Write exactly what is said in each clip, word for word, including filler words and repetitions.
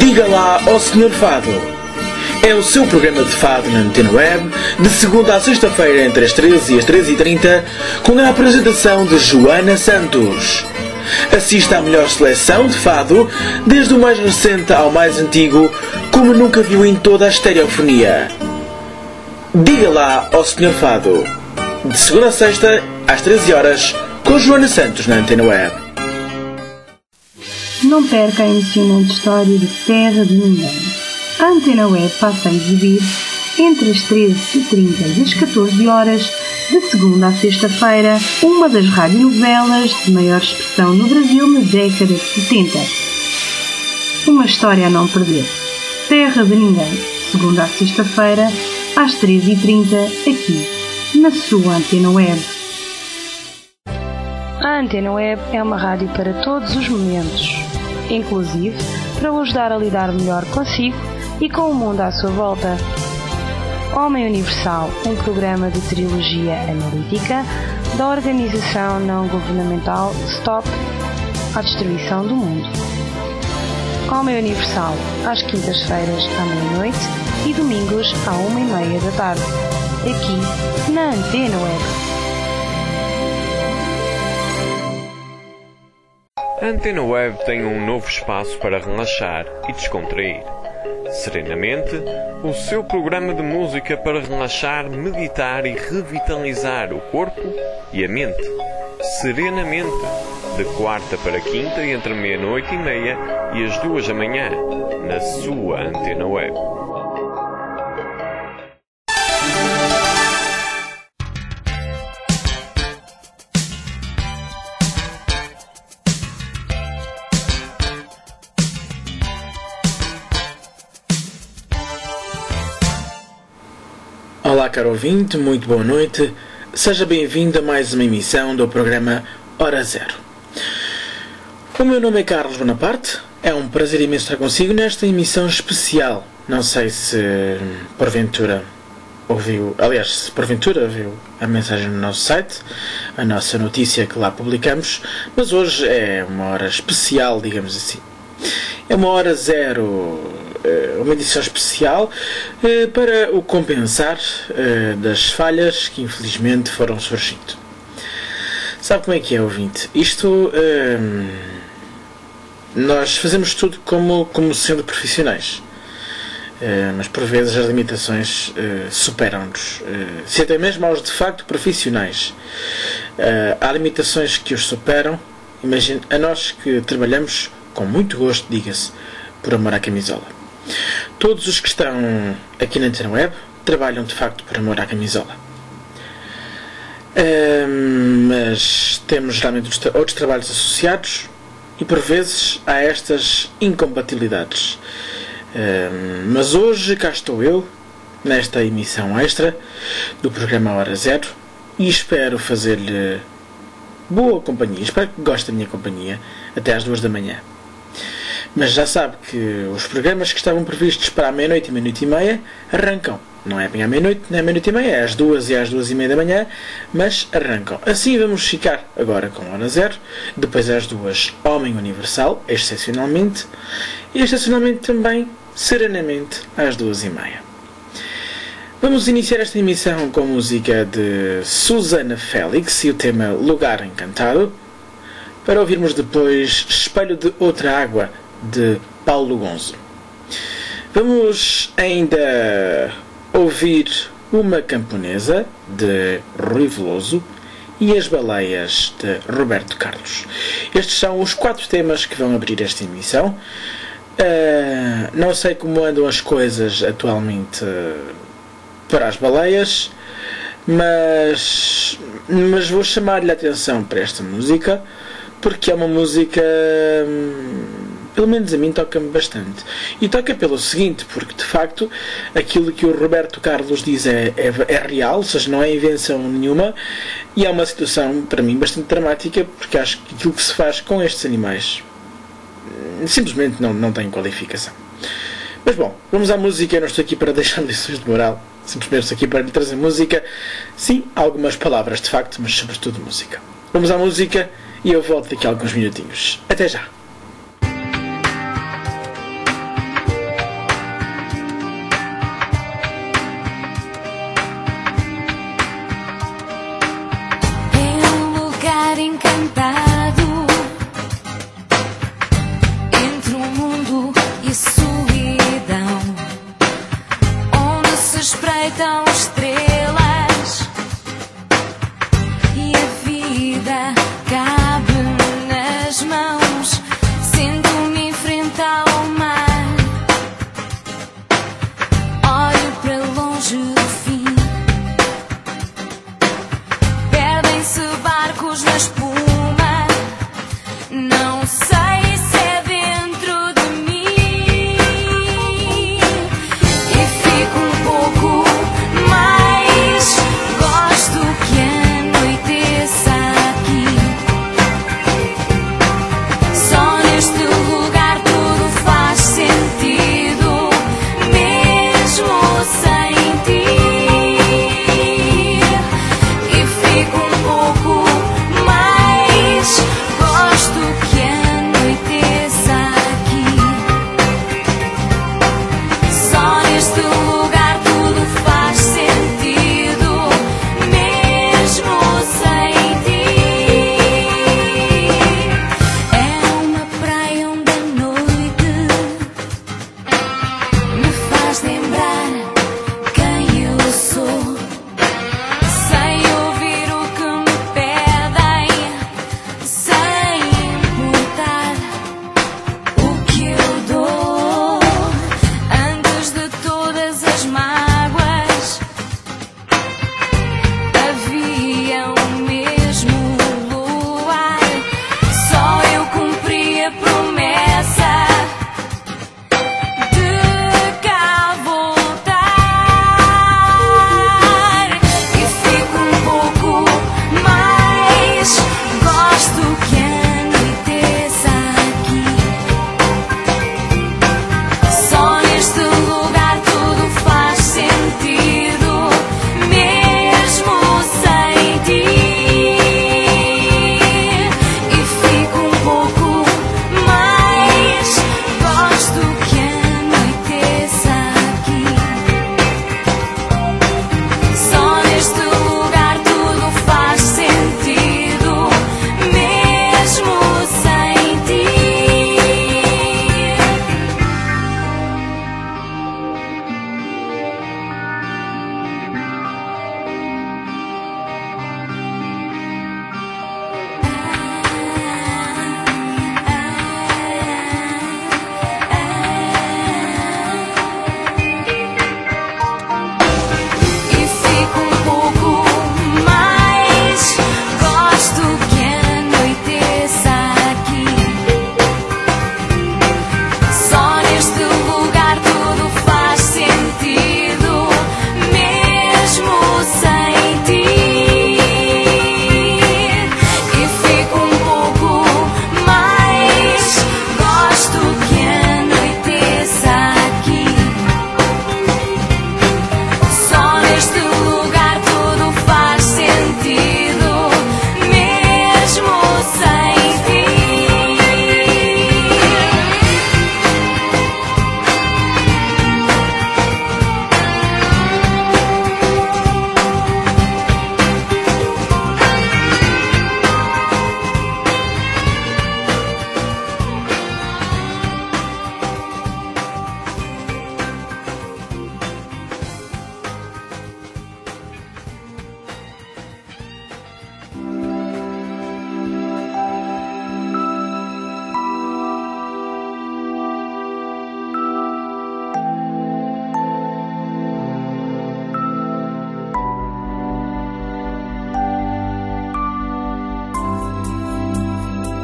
Diga lá ao senhor Fado. É o seu programa de fado na Antena Web, de segunda à sexta-feira entre as treze e as treze e trinta, com a apresentação de Joana Santos. Assista à melhor seleção de fado, desde o mais recente ao mais antigo, como nunca viu em toda a estereofonia. Diga lá ao senhor Fado. De segunda a sexta, às treze horas, com Joana Santos na Antena Web. Não perca a emocionante história de Terra de Ninguém. A Antena Web passa a exibir, entre as treze e trinta e as catorze horas, de segunda à sexta-feira, uma das radionovelas de maior expressão no Brasil na década de setenta. Uma história a não perder. Terra de Ninguém, segunda à sexta-feira, às treze e trinta, aqui, na sua Antena Web. A Antena Web é uma rádio para todos os momentos, inclusive para o ajudar a lidar melhor consigo e com o mundo à sua volta. Homem Universal, um programa de trilogia analítica da organização não governamental Stop à Destruição do Mundo. Homem Universal, às quintas-feiras à meia-noite e domingos à uma e meia da tarde, aqui na Antena Web. A Antena Web tem um novo espaço para relaxar e descontrair. Serenamente, o seu programa de música para relaxar, meditar e revitalizar o corpo e a mente. Serenamente, de quarta para quinta, entre meia-noite e meia e as duas da manhã, na sua Antena Web. Olá, caro ouvinte, muito boa noite. Seja bem-vindo a mais uma emissão do programa Hora Zero. O meu nome é Carlos Bonaparte. É um prazer imenso estar consigo nesta emissão especial. Não sei se, porventura, ouviu... Aliás, se porventura ouviu a mensagem no nosso site, a nossa notícia que lá publicamos, mas hoje é uma hora especial, digamos assim. É uma Hora Zero... uma edição especial eh, para o compensar eh, das falhas que infelizmente foram surgindo. Sabe como é que é, ouvinte? Isto eh, nós fazemos tudo como, como sendo profissionais, eh, mas por vezes as limitações eh, superam-nos, eh, se até mesmo aos de facto profissionais. Eh, há limitações que os superam. Imagine a nós que trabalhamos com muito gosto, diga-se, por amor à camisola. Todos os que estão aqui na Antena Web trabalham de facto por amor à camisola. Um, mas temos geralmente outros trabalhos associados e por vezes há estas incompatibilidades. Um, mas hoje cá estou eu, nesta emissão extra do programa Hora Zero, e espero fazer-lhe boa companhia. Espero que goste da minha companhia até às duas da manhã. Mas já sabe que os programas que estavam previstos para a meia-noite e meia-noite e meia arrancam. Não é bem à meia-noite, nem à meia-noite e meia, é às duas e às duas e meia da manhã, mas arrancam. Assim vamos ficar agora com Hora Zero, depois às duas, Homem Universal, excepcionalmente, e excepcionalmente também, serenamente, às duas e meia. Vamos iniciar esta emissão com a música de Susana Félix e o tema Lugar Encantado, para ouvirmos depois Espelho de Outra Água, de Paulo Gonzo. Vamos ainda ouvir Uma Camponesa, de Rui Veloso, e As Baleias, de Roberto Carlos. Estes são os quatro temas que vão abrir esta emissão. Uh, não sei como andam as coisas atualmente uh, para as baleias, mas, mas vou chamar-lhe a atenção para esta música, porque é uma música... Hum, pelo menos a mim toca-me bastante. E toca pelo seguinte, porque de facto aquilo que o Roberto Carlos diz é, é, é real, ou seja, não é invenção nenhuma, e é uma situação para mim bastante dramática, porque acho que aquilo que se faz com estes animais simplesmente não, não tem qualificação. Mas bom, vamos à música. Eu não estou aqui para deixar lições de moral, simplesmente estou aqui para lhe trazer música. Sim, algumas palavras de facto, mas sobretudo música. Vamos à música e eu volto daqui a alguns minutinhos. Até já!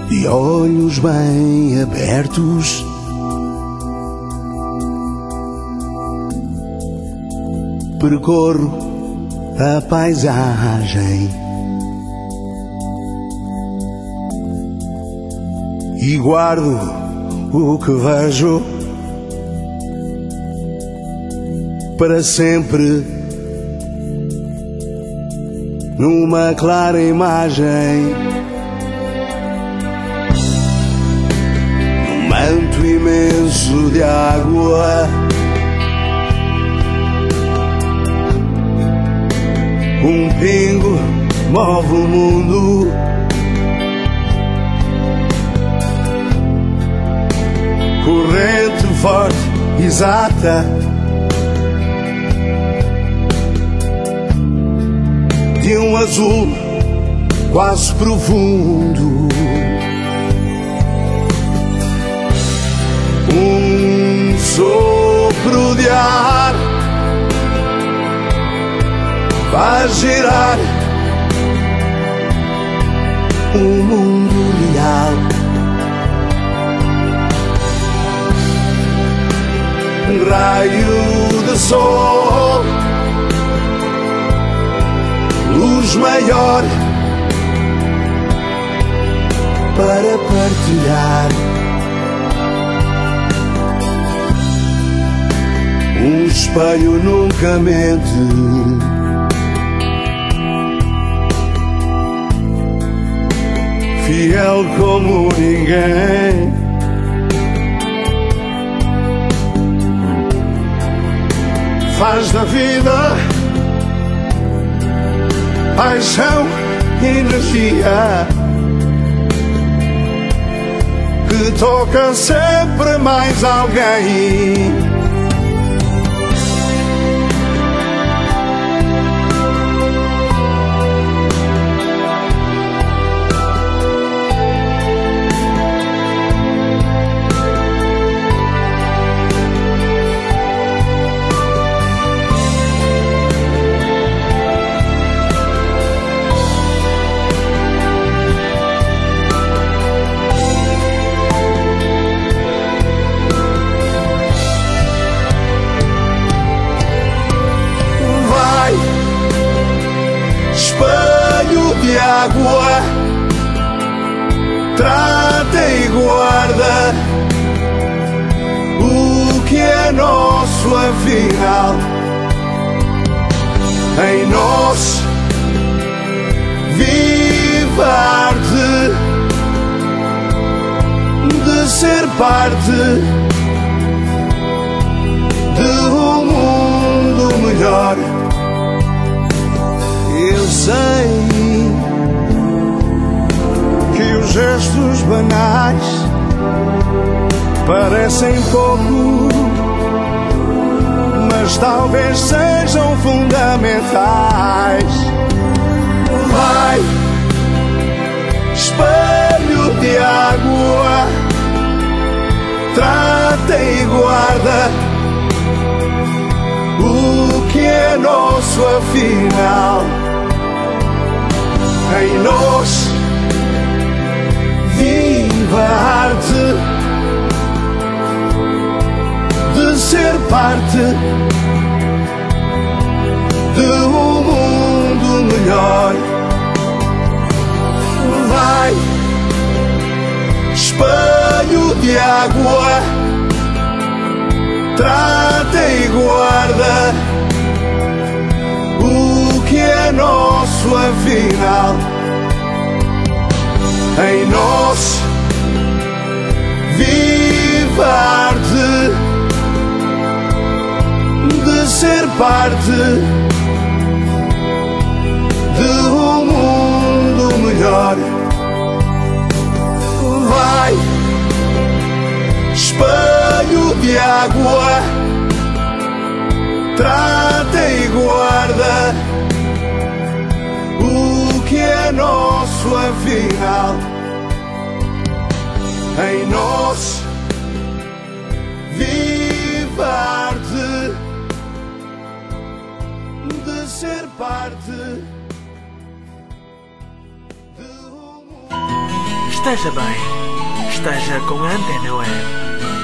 de olhos bem abertos, percorro a paisagem e guardo o que vejo para sempre numa clara imagem, num manto imenso de água. Um pingo move o mundo, corrente forte, exata, de um azul quase profundo. Um sopro de ar faz girar o mundo real. Um raio de sol, luz maior para partilhar. Um espelho nunca mente, fiel como ninguém. Faz da vida paixão, energia que toca sempre mais alguém. De água, trata e guarda o que é nosso afinal. Em nós vive a arte de ser parte de um mundo melhor. Eu sei que os gestos banais parecem pouco, mas talvez sejam fundamentais. Vai, espelho de água, trata e guarda o que é nosso afinal. Em nós viva a arte de ser parte de um mundo melhor. Vai, espelho de água, trata e guarda o que é nosso afinal. Em nós vive a arte de ser parte de um mundo melhor. Vai, espelho de água, trata e guarda o que é nosso afinal. Em nós vive a arte de ser parte de um mundo. esteja bem, esteja com a Antena Web.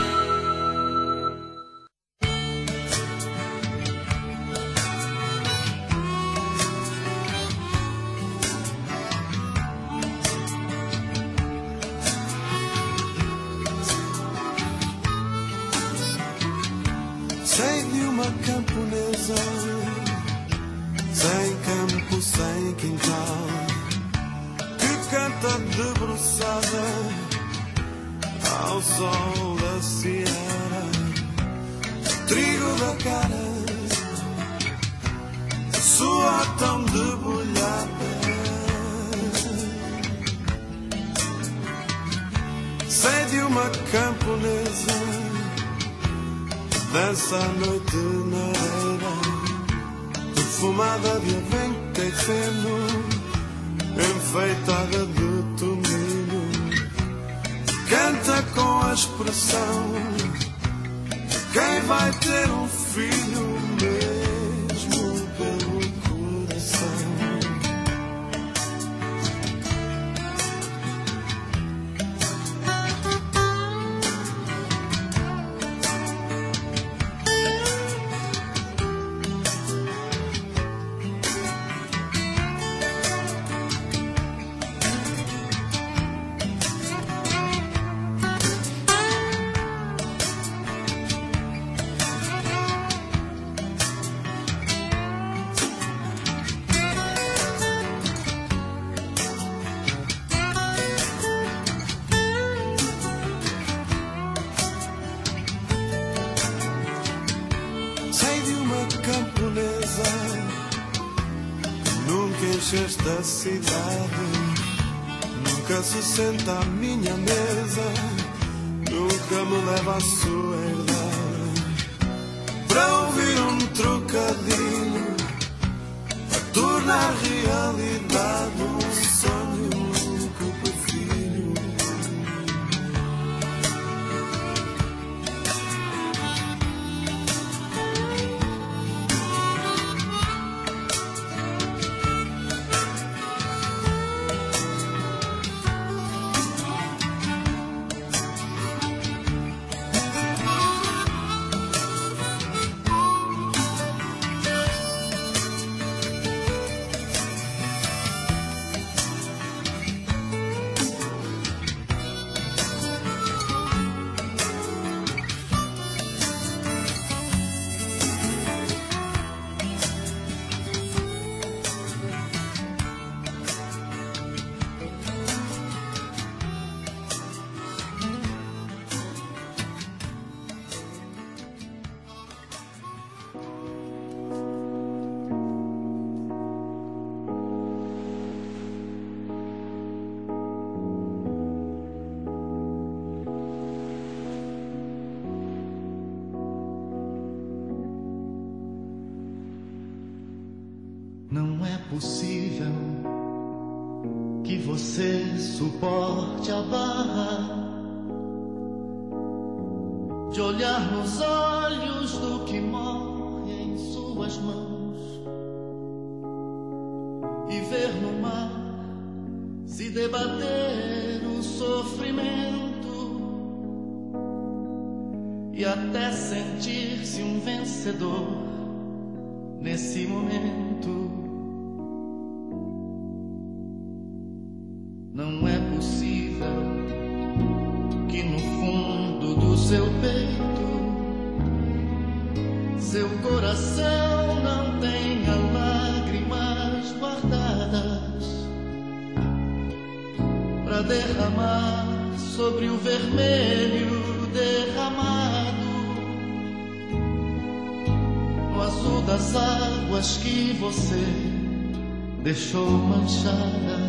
Sei de uma camponesa, sem campo, sem quintal, que canta debruçada ao sol da sierra, trigo da cara, sua tão debulhada. Sei de uma camponesa, dança à noite na areia, perfumada de avenca e feno, enfeitada de tomilho, canta com a expressão quem vai ter um filho mesmo pelo coração. Camponesa, nunca encheste a cidade, nunca se senta à minha mesa, nunca me leva à sua herdade, para ouvir um trocadilho, a tornar realidade um sonho que prefiro. Não é possível que você suporte a barra de olhar nos olhos do que morre em suas mãos e ver no mar se debater o sofrimento e até sentir-se um vencedor nesse momento. Não é possível que no fundo do seu peito seu coração não tenha lágrimas guardadas pra derramar sobre o vermelho derramado no azul das águas que você deixou manchadas.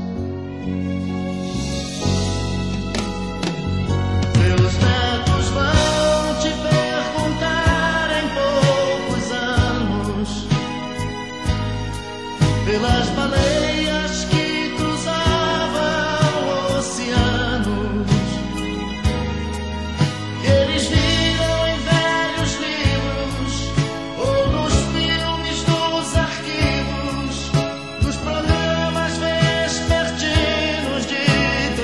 Seus netos vão te perguntar em poucos anos pelas baleias que cruzavam oceanos, que eles viram em velhos livros ou nos filmes dos arquivos, dos programas vespertinos de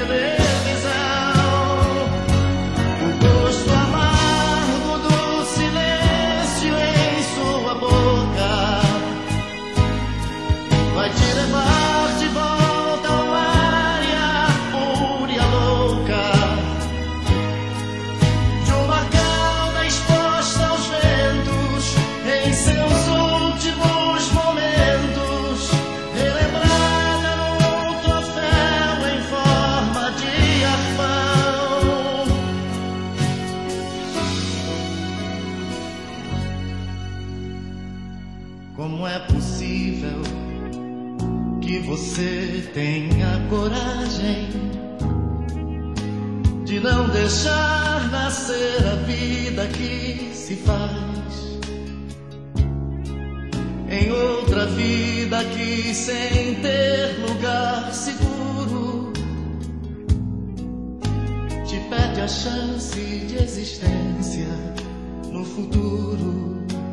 Não é possível que você tenha coragem de não deixar nascer a vida que se faz em outra vida que, sem ter lugar seguro, te pede a chance de existência no futuro.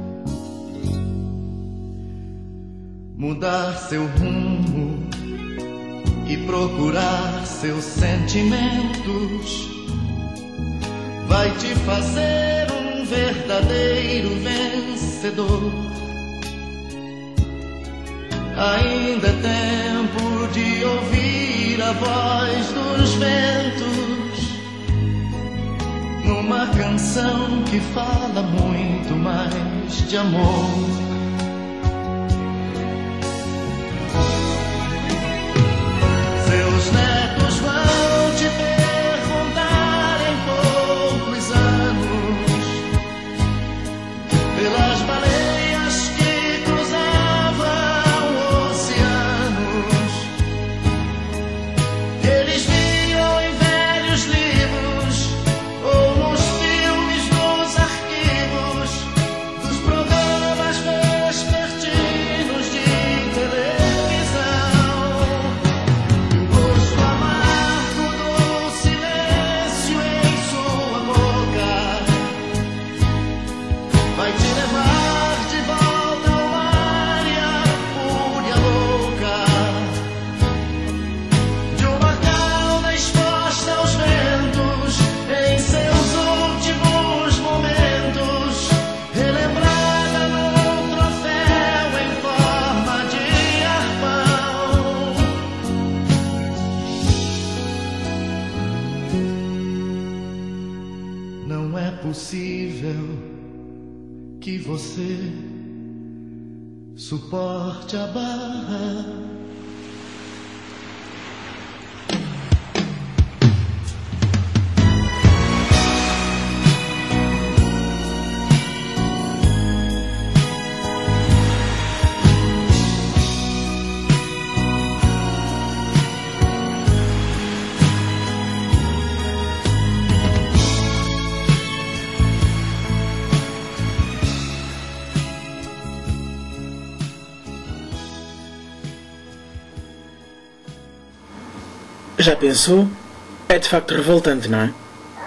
Mudar seu rumo e procurar seus sentimentos vai te fazer um verdadeiro vencedor. Ainda é tempo de ouvir a voz dos ventos numa canção que fala muito mais de amor. Seus netos vão te perguntar em poucos anos pelas baleias que cruzavam oceanos. Eles viam em velhos livros ou nos filmes dos arquivos dos programas vespertinos de televisão. O amargo do silêncio em sua boca vai te levar de volta ao mar e à fúria louca de uma cauda exposta aos ventos em seus últimos momentos, relembrada num troféu em forma de arpão. Não é possível que você suporte a barra. Já pensou? É de facto revoltante, não é?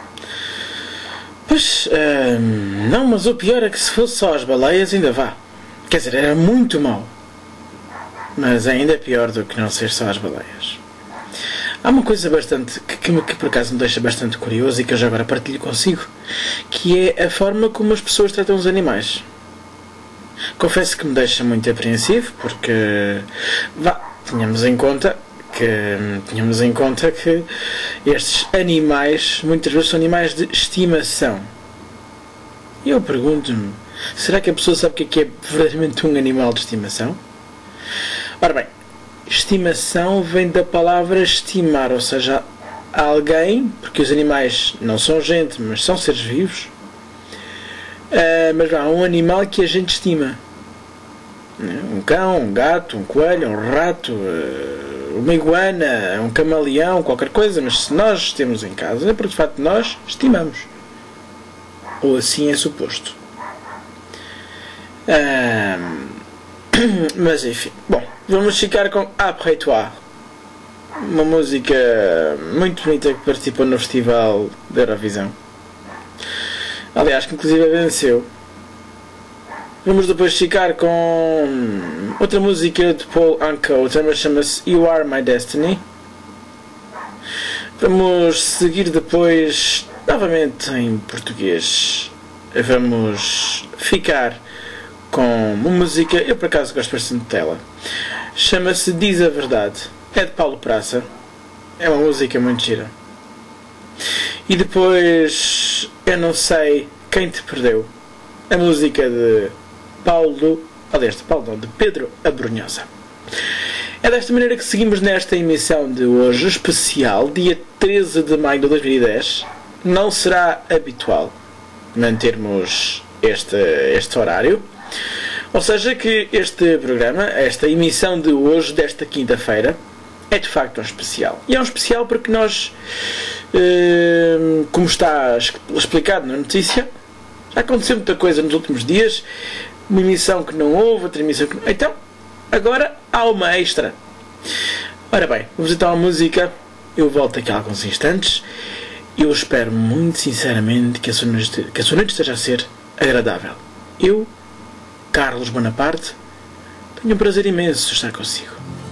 Pois, hum, não, mas o pior é que se fosse só as baleias ainda vá. Quer dizer, era muito mau. Mas ainda é pior do que não ser só as baleias. Há uma coisa bastante que, que, que por acaso me deixa bastante curioso e que eu já agora partilho consigo, que é a forma como as pessoas tratam os animais. Confesso que me deixa muito apreensivo, porque vá, tenhamos em conta que tenhamos em conta que estes animais muitas vezes são animais de estimação. E eu pergunto-me, será que a pessoa sabe o que é, que é verdadeiramente um animal de estimação? Ora bem, estimação vem da palavra estimar, ou seja, alguém, porque os animais não são gente, mas são seres vivos, uh, mas há um animal que a gente estima. Um cão, um gato, um coelho, um rato, uh, uma iguana, um camaleão, qualquer coisa, mas se nós temos em casa, é porque de facto nós estimamos. Ou assim é suposto. Uh, mas enfim, bom, vamos ficar com Après Toi, uma música muito bonita que participou no Festival da Eurovisão. Aliás, que inclusive venceu. Vamos depois ficar com outra música de Paul Anka, o tema chama-se You Are My Destiny. Vamos seguir depois, novamente em português. Vamos ficar com uma música, eu por acaso gosto bastante dela. Chama-se Diz a Verdade. É de Paulo Praça. É uma música muito gira. E depois, Eu Não Sei Quem Te Perdeu. A música de Paulo, aliás, de Paulo não, de Pedro Abrunhosa. É desta maneira que seguimos nesta emissão de hoje, especial, dia treze de maio de dois mil e dez. Não será habitual mantermos este, este horário. Ou seja que este programa, esta emissão de hoje, desta quinta-feira, é de facto um especial. E é um especial porque nós, eh, como está explicado na notícia, aconteceu muita coisa nos últimos dias, uma emissão que não houve, outra emissão que não... Então, agora há uma extra. Ora bem, vamos então à música. Eu volto aqui a alguns instantes. Eu espero muito sinceramente que a sua noite, que a sua noite esteja a ser agradável. Eu, Carlos Bonaparte, tenho um prazer imenso de estar consigo.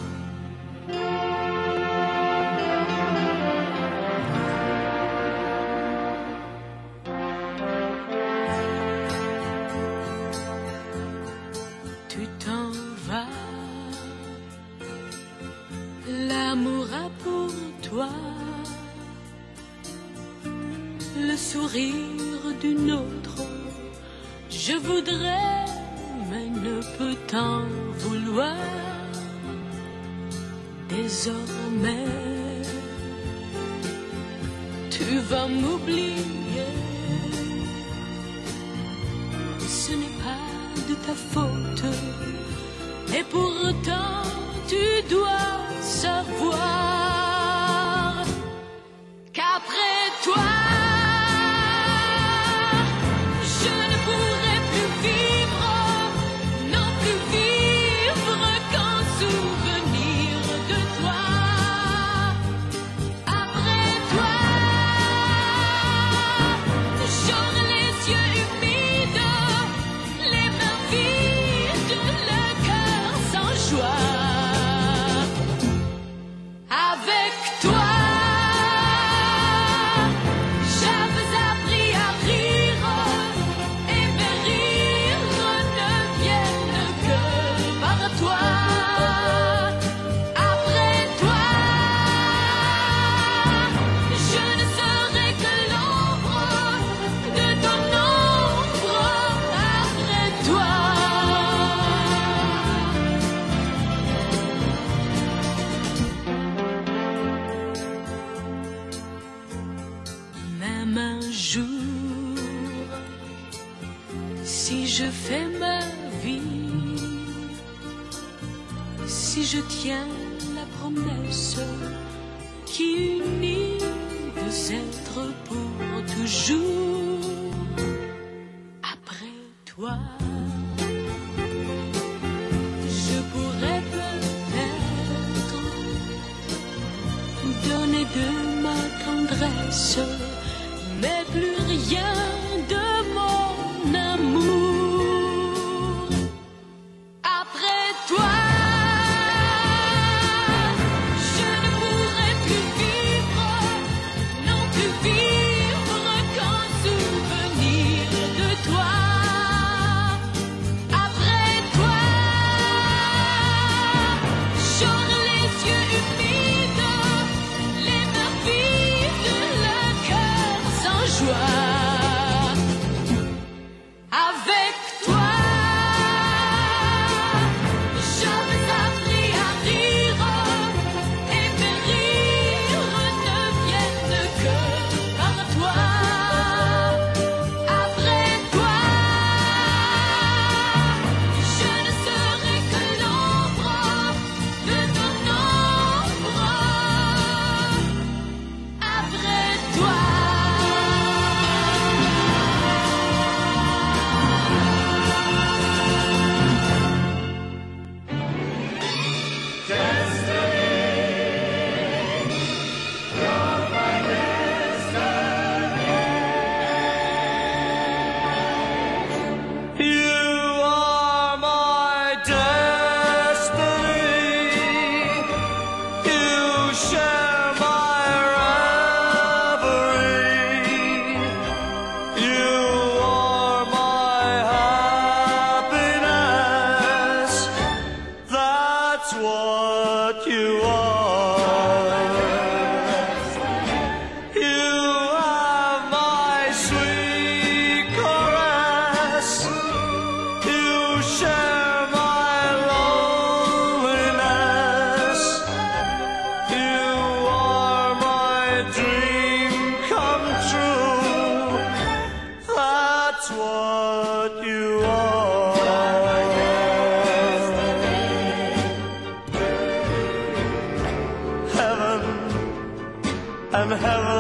Tu t'en vas, l'amour a pour toi le sourire d'une autre. Je voudrais, mais ne peux t'en vouloir. Désormais, tu vas m'oublier. Ce n'est pas de ta faute, et pourtant tu dois savoir qu'après toi, je ne pourrai plus vivre, non plus vivre qu'en souvenir de toi. Après toi, j'aurai les yeux humides, les mains vides, le cœur sans joie. Avec toi, j'avais appris à rire, et mes rires ne viennent que par toi. Après toi, je ne serai que l'ombre de ton ombre. Après toi, même un jour, si je fais ma vie, si je tiens la promesse qui unit deux êtres pour toujours, après toi, je pourrais peut-être donner de ma tendresse, mais plus rien de mon amour. Après toi, je ne pourrai plus vivre, non plus vivre qu'en souvenir de toi. Après toi, j'aurai les yeux humides, les mains vides, le cœur sans joie.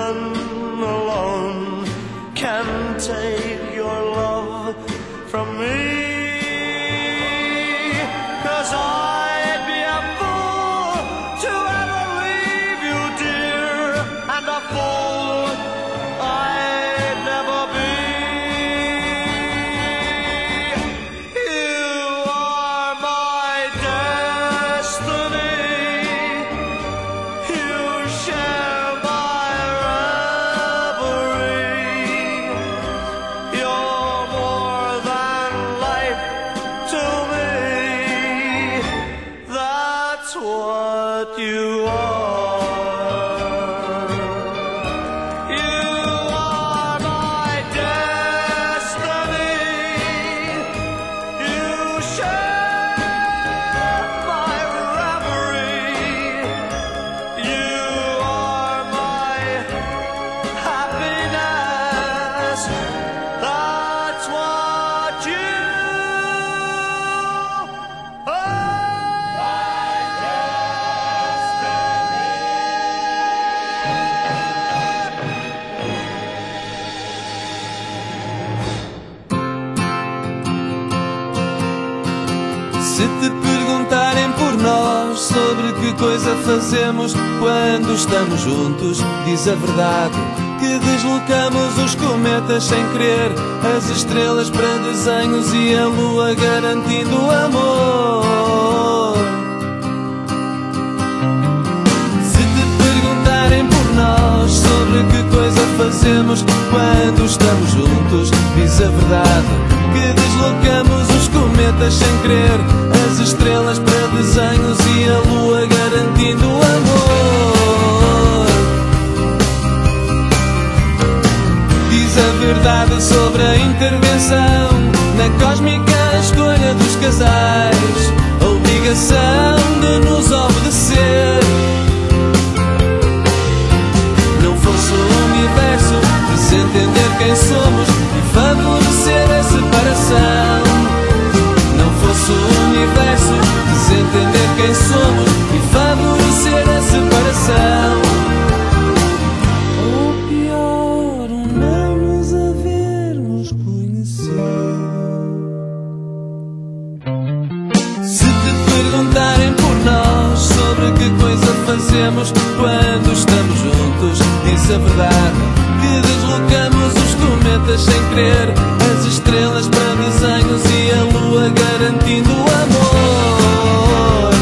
man alone can take your love from me. 'Cause I'd be a fool to ever leave you, dear, and a fool I'd never be. You are my destiny. You share my reverie. You're more than life to me. That's what you are. You are my destiny. You share my reverie. You are my happiness. That's what you are. Se te perguntarem por nós sobre que coisa fazemos quando estamos juntos, diz a verdade que deslocamos os cometas sem querer, as estrelas para desenhos e a lua garantindo amor. Se te perguntarem por nós sobre que coisa fazemos quando estamos juntos, diz a verdade que deslocamos os cometas sem querer, as estrelas para desenhos e a lua garantindo amor. Diz a verdade sobre a intervenção na cósmica escolha dos casais, a obrigação de nos obedecer. Não fosse o universo desentender quem somos e favorecer a separação. Não fosse o universo desentender quem somos e favorecer a separação. Ou pior, um não nos havermos conhecido. Se te perguntarem por nós sobre que coisa fazemos quando estamos juntos, diz a verdade que deslocamos os cometas sem querer, as estrelas para desenhos e a lua garantindo amor.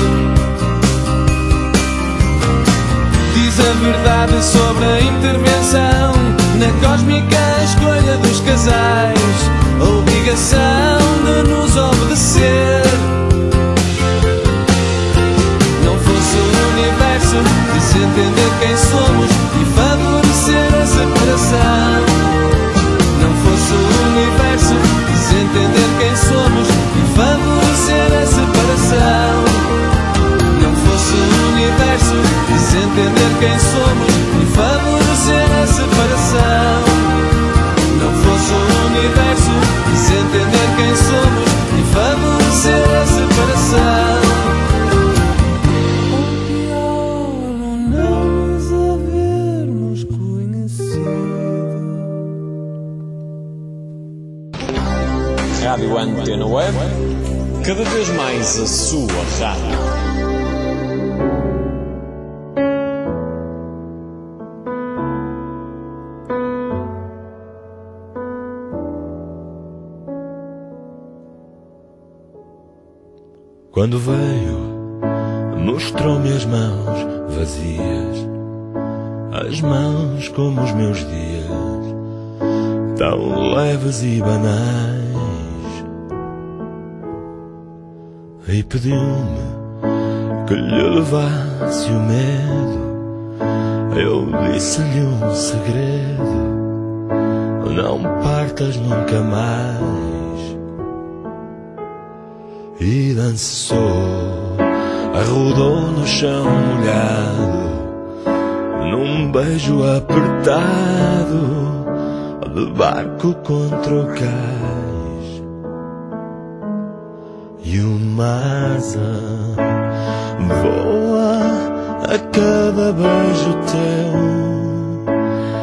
Diz a verdade sobre a intervenção na cósmica escolha dos casais, a obrigação de nos obedecer. Não fosse o universo desentender quem somos e favorecer a separação. Não fosse o universo desentender quem somos e favorecer a separação. Não fosse o universo desentender quem somos e favorecer a separação. Não fosse o universo desentender quem somos e favorecer a separação. Ou pior, ou não nos havermos conhecido. Rádio Antena Web, cada vez mais a sua rádio. Quando veio, mostrou-me as mãos vazias, as mãos como os meus dias, tão leves e banais. E pediu-me que lhe levasse o medo. Eu disse-lhe um segredo: não partas nunca mais. E dançou, arrodou no chão molhado, num beijo apertado de barco contra o cais. E uma asa voa a cada beijo teu,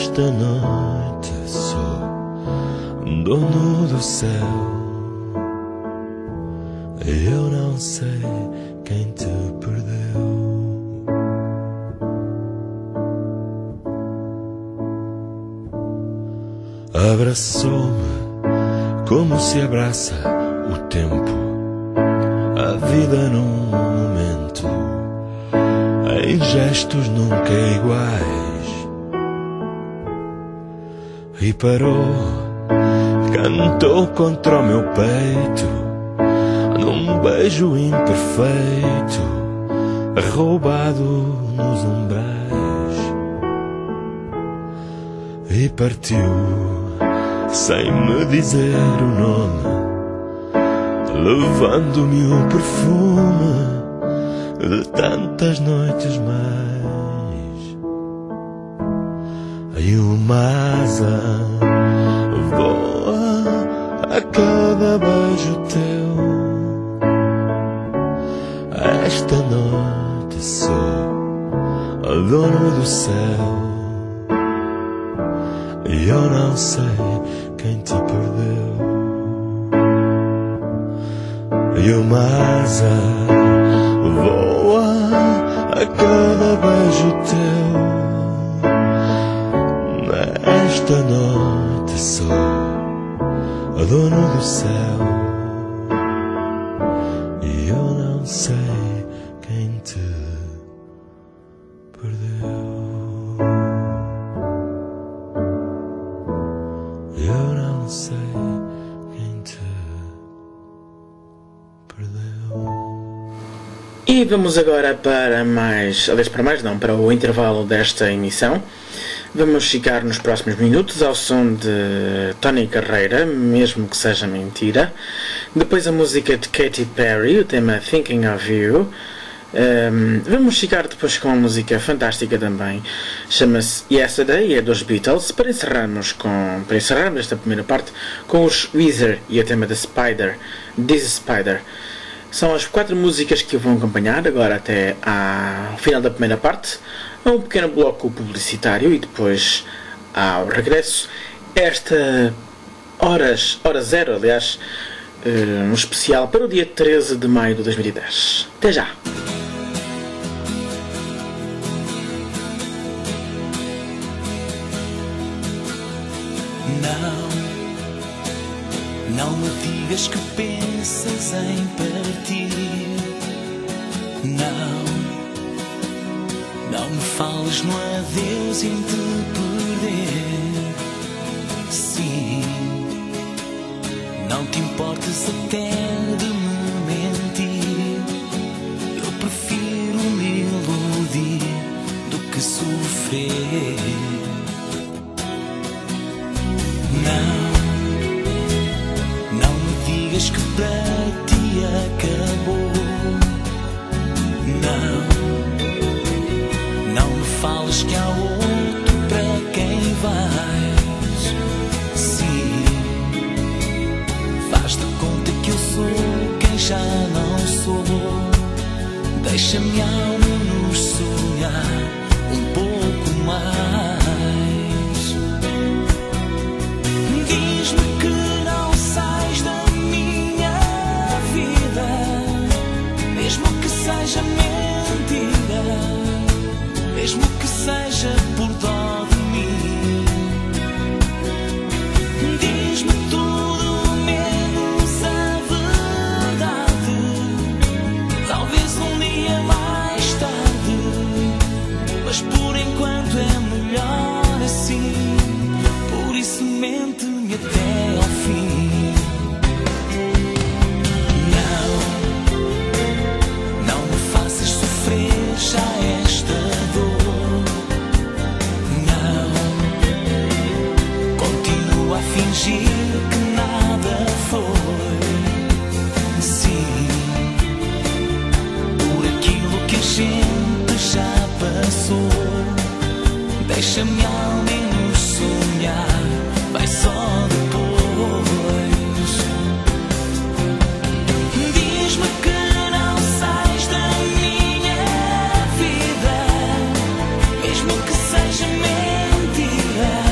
Esta noite sou dono do céu. Eu não sei quem te perdeu. Abraçou-me como se abraça o tempo, a vida num momento, em gestos nunca iguais. E parou, cantou contra o meu peito, num beijo imperfeito, roubado nos umbrais. E partiu sem me dizer o nome, levando-me o perfume de tantas noites mais. E uma asa voa a cada beijo teu. Esta noite sou dono do céu. E eu não sei quem te perdeu. E uma asa voa a cada beijo teu. Nesta noite sou dono do céu. E eu não sei quem te perdeu. Eu não sei quem te perdeu. E vamos agora para mais, aliás para mais não, para o intervalo desta emissão. Vamos ficar nos próximos minutos ao som de Tony Carreira, mesmo que seja mentira. Depois a música de Katy Perry, o tema Thinking of You. Um, vamos ficar depois com uma música fantástica também, chama-se Yesterday, é dos Beatles, para encerrarmos, com, para encerrarmos esta primeira parte com os Weezer e o tema da Spider, This Spider. São as quatro músicas que vão acompanhar agora até ao final da primeira parte, a um pequeno bloco publicitário e depois ao regresso esta horas, hora zero, aliás, um especial para o dia treze de maio de dois mil e dez. Até já! Não, não me digas que pensas em partir. Não, não me fales no adeus e em te perder. Sim, não te importes até de me mentir. Eu prefiro me iludir do que sofrer. Não, não me digas que para ti acabou. Não, não me fales que há outro para quem vais. Sim, faz de conta que eu sou quem já não sou. Deixa-me ao menos sonhar um pouco mais. Diz-me que não sais da minha vida, mesmo que seja mentira, mesmo que seja por dó de mim. Diz-me tudo menos a verdade, talvez um dia mais tarde, mas por enquanto é melhor assim. Por isso mente-me até ao fim. Não, não me faças sofrer já esta dor. Não, continua a fingir que nada foi. Sim, por aquilo que a gente já passou. Deixa-me ao menos sonhar, vai só depois. Diz-me que não sais da minha vida, mesmo que seja mentira,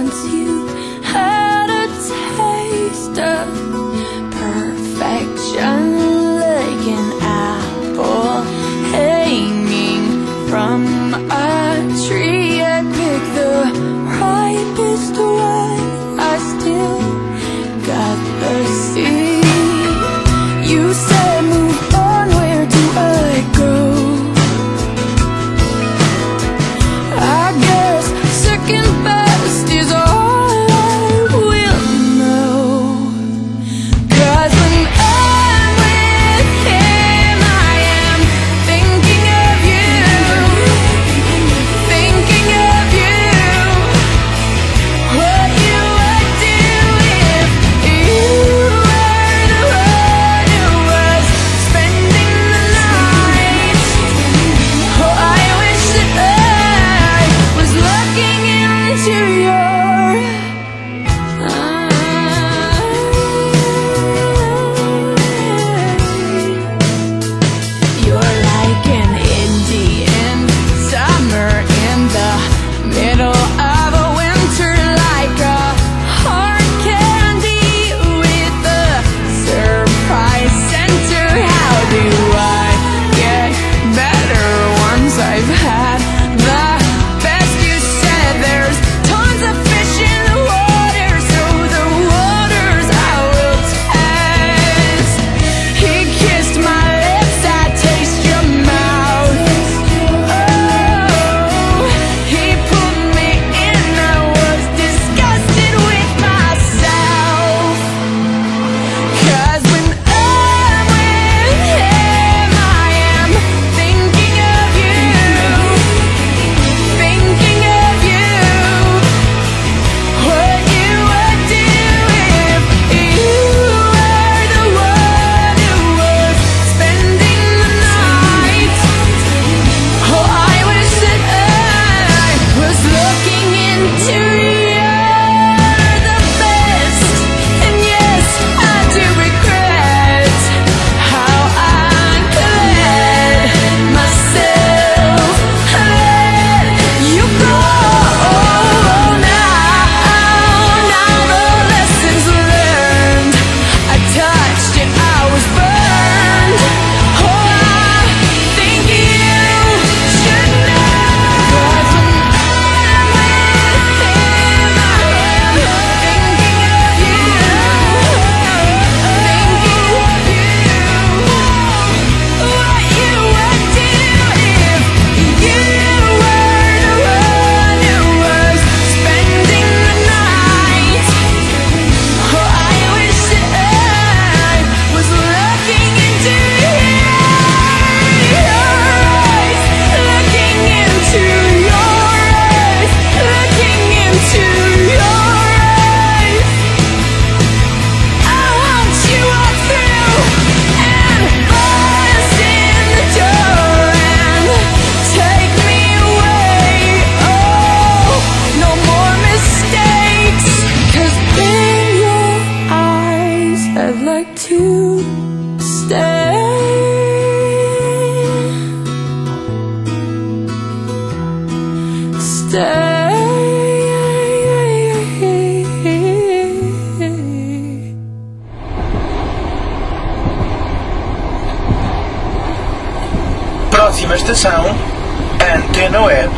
once you had a taste of perfection, like an apple hanging from a tree. I pick the ripest one, I still got the seed. You said move on, where do I go? I guess second best is all I will know. 'Cause when I'm with him, I am thinking of you, thinking of you. What you would do if you were the one who was spending the night. Oh, I wish that I was looking into your eyes. You're like an Indian summer in the middle of a winter, like a hard candy with a surprise center. How do I get better once I've had the best? You said there's tons of fish in the water, so the waters I will test. He kissed my lips, I taste your mouth. Oh, he put me in, I was disgusted with myself. 'Cause when I'm with him, I am thinking of you, thinking of you. What you would do if you were the one who was spending the night. Oh, I wish that I was looking into you're the best. And yes, I do regret how I let myself let you go. Now, now the lessons learned, I touched it, I was burned. Oh, I think you should know. 'Cause when I'm with him, I am thinking of you, thinking of you. What you would do if you were the one who was spending the night. Oh, I wish that I was looking into your eyes, looking into your eyes, looking into your eyes. I want you all through and bust in the door and take me away. Oh, no more mistakes. 'Cause in your eyes, I'd like to stay. Stay. Próxima estação, Antena Web.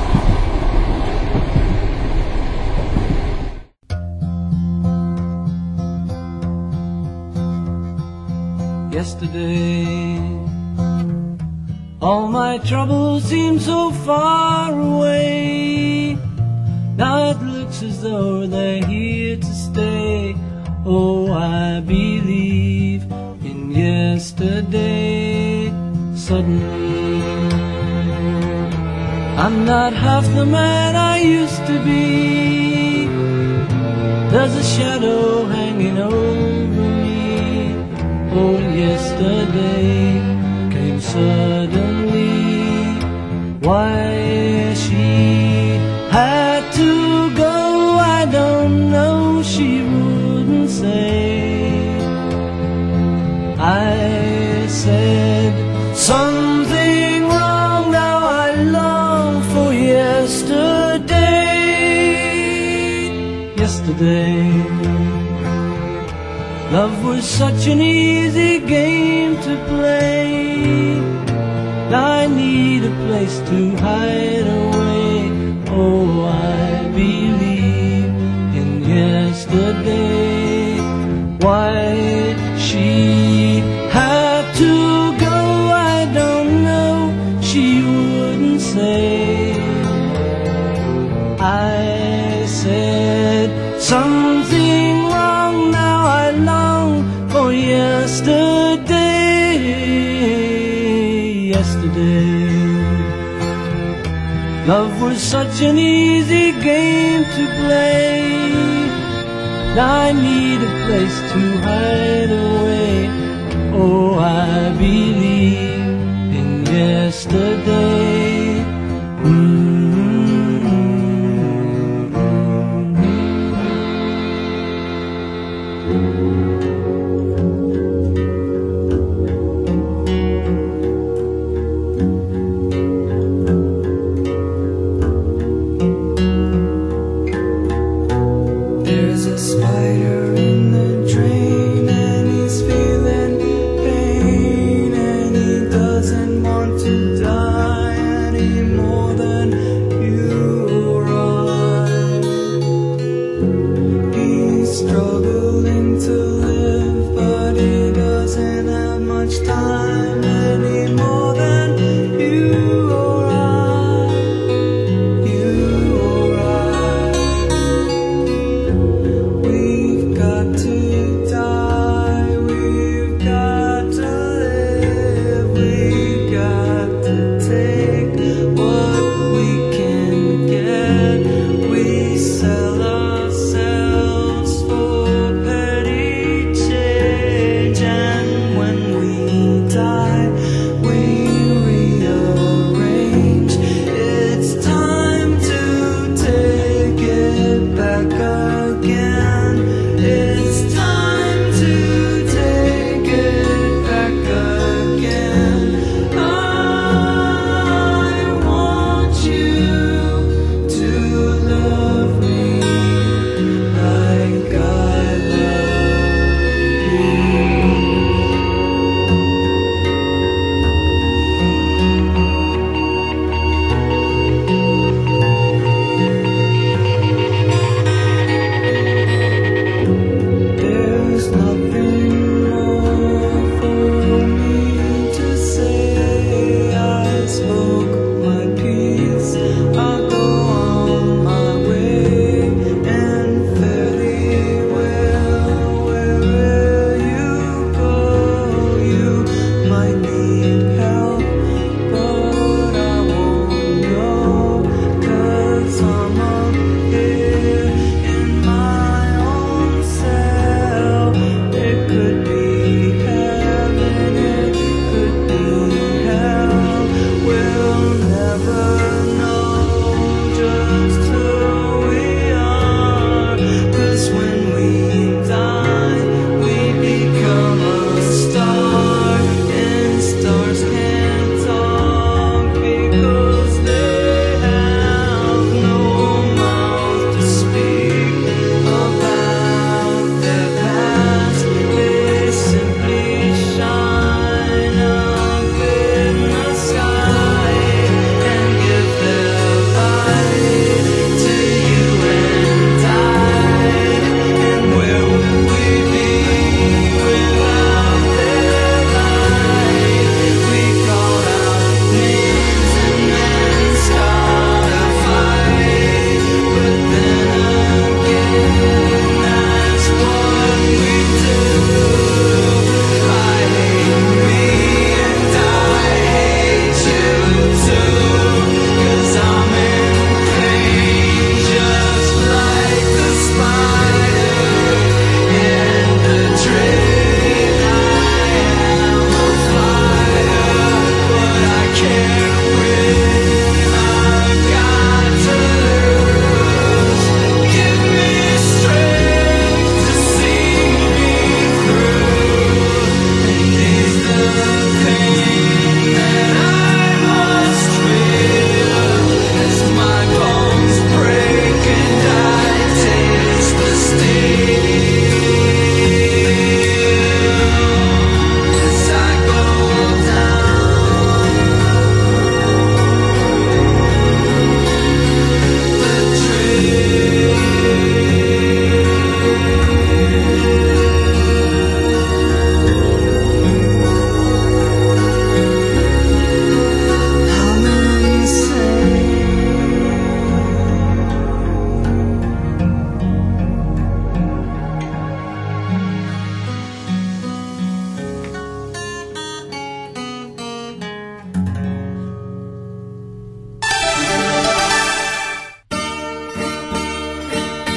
Yesterday, all my troubles seem so far away. Now it looks as though they're here to stay. Oh, I believe in yesterday. Suddenly, I'm not half the man I used to be. There's a shadow hanging over me. Oh, yesterday came suddenly. Why she had to go, I don't know, she wouldn't say. I said something wrong, now I long for yesterday. yesterday. Love was such an easy game to play. I need a place to hide away. Oh, I believe in yesterday. Why she had to go, I don't know. She wouldn't say. I said something wrong, now I long for yesterday. Yesterday, love was such an easy game to play. I need a place to hide away. Oh, I believe in yesterday. Mm. There's a spider in the drain and he's feeling pain, and he doesn't want to die any more than you or I. He's struggling to live, but he doesn't have much time any more than you or I. You or I. We've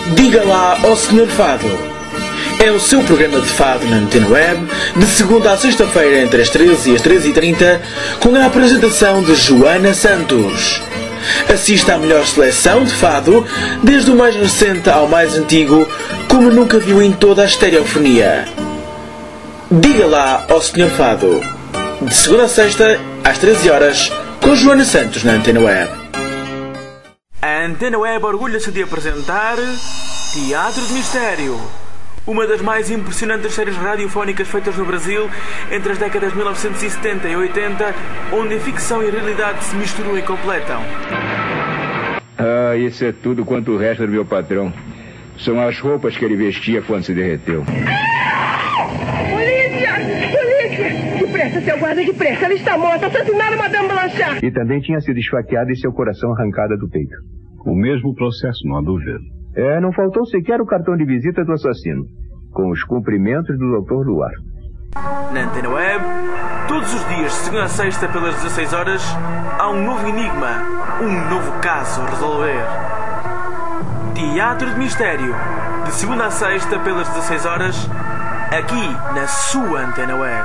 Diga lá ao senhor Fado. É o seu programa de fado na Antena Web, de segunda a sexta-feira entre as treze e as treze e trinta, com a apresentação de Joana Santos. Assista à melhor seleção de fado, desde o mais recente ao mais antigo, como nunca viu em toda a estereofonia. Diga lá ao senhor Fado. De segunda a sexta, às treze horas, com Joana Santos na Antena Web. A Antena Web orgulha-se de apresentar Teatro de Mistério, uma das mais impressionantes séries radiofónicas feitas no Brasil entre as décadas de mil novecentos e setenta e oitenta, onde a ficção e a realidade se misturam e completam. Ah, isso é tudo quanto o resto do meu patrão. São as roupas que ele vestia quando se derreteu. Polícia! Polícia! Depressa, seu guarda, depressa! Ela está morta! Assassinaram Madame Blanchard! E também tinha sido esfaqueada e seu coração arrancado do peito. O mesmo processo, não há dúvida. É, não faltou sequer o cartão de visita do assassino, com os cumprimentos do doutor Luar. Na Antena Web, todos os dias, de segunda a sexta, pelas dezasseis horas, há um novo enigma, um novo caso a resolver. Teatro de Mistério, de segunda a sexta, pelas dezasseis horas, aqui na sua Antena Web.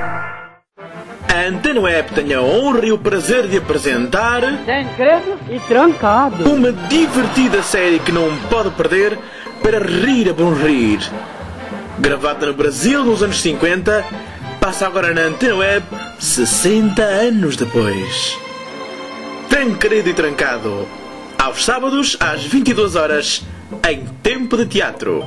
A Antena Web tem a honra e o prazer de apresentar... Segredo e Trancado. Uma divertida série que não pode perder para rir a bom rir. Gravada no Brasil nos anos cinquenta, passa agora na Antena Web sessenta anos depois. Tancredo e Trancado, aos sábados às vinte e duas horas, em Tempo de Teatro.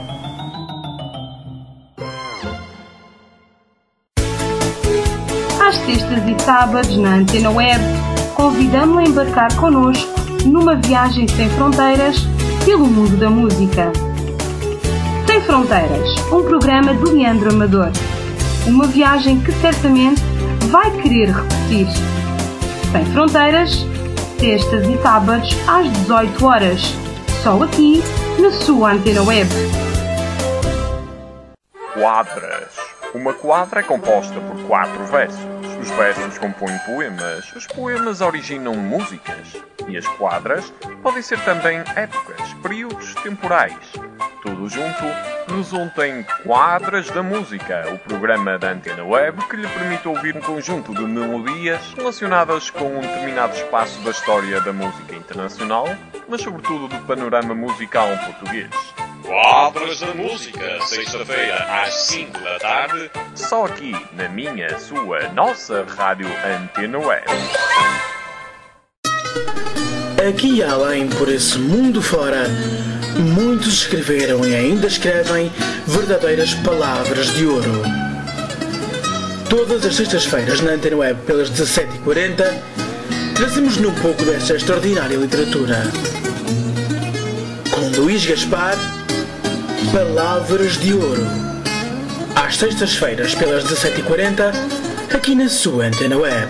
Às sextas e sábados, na Antena Web, convidamos-o a embarcar connosco numa viagem sem fronteiras pelo mundo da música. Sem Fronteiras, um programa de Leandro Amador. Uma viagem que certamente vai querer repetir. Sem Fronteiras, sextas e sábados às dezoito horas, só aqui na sua Antena Web. Quadras. Uma quadra é composta por quatro versos. Os versos compõem poemas, os poemas originam músicas e as quadras podem ser também épocas, períodos temporais. Tudo junto resulta em Quadras da Música, o programa da Antena Web que lhe permite ouvir um conjunto de melodias relacionadas com um determinado espaço da história da música internacional, mas sobretudo do panorama musical português. Quadras da Música, sexta-feira às cinco da tarde, só aqui na minha, sua, nossa rádio Antena Web. Aqui e além, por esse mundo fora, muitos escreveram e ainda escrevem verdadeiras palavras de ouro. Todas as sextas-feiras na Antena Web pelas dezassete e quarenta, trazemos-lhe um pouco desta extraordinária literatura. Com Luís Gaspar, Palavras de Ouro. Às sextas-feiras pelas dezassete e quarenta, aqui na sua Antena Web.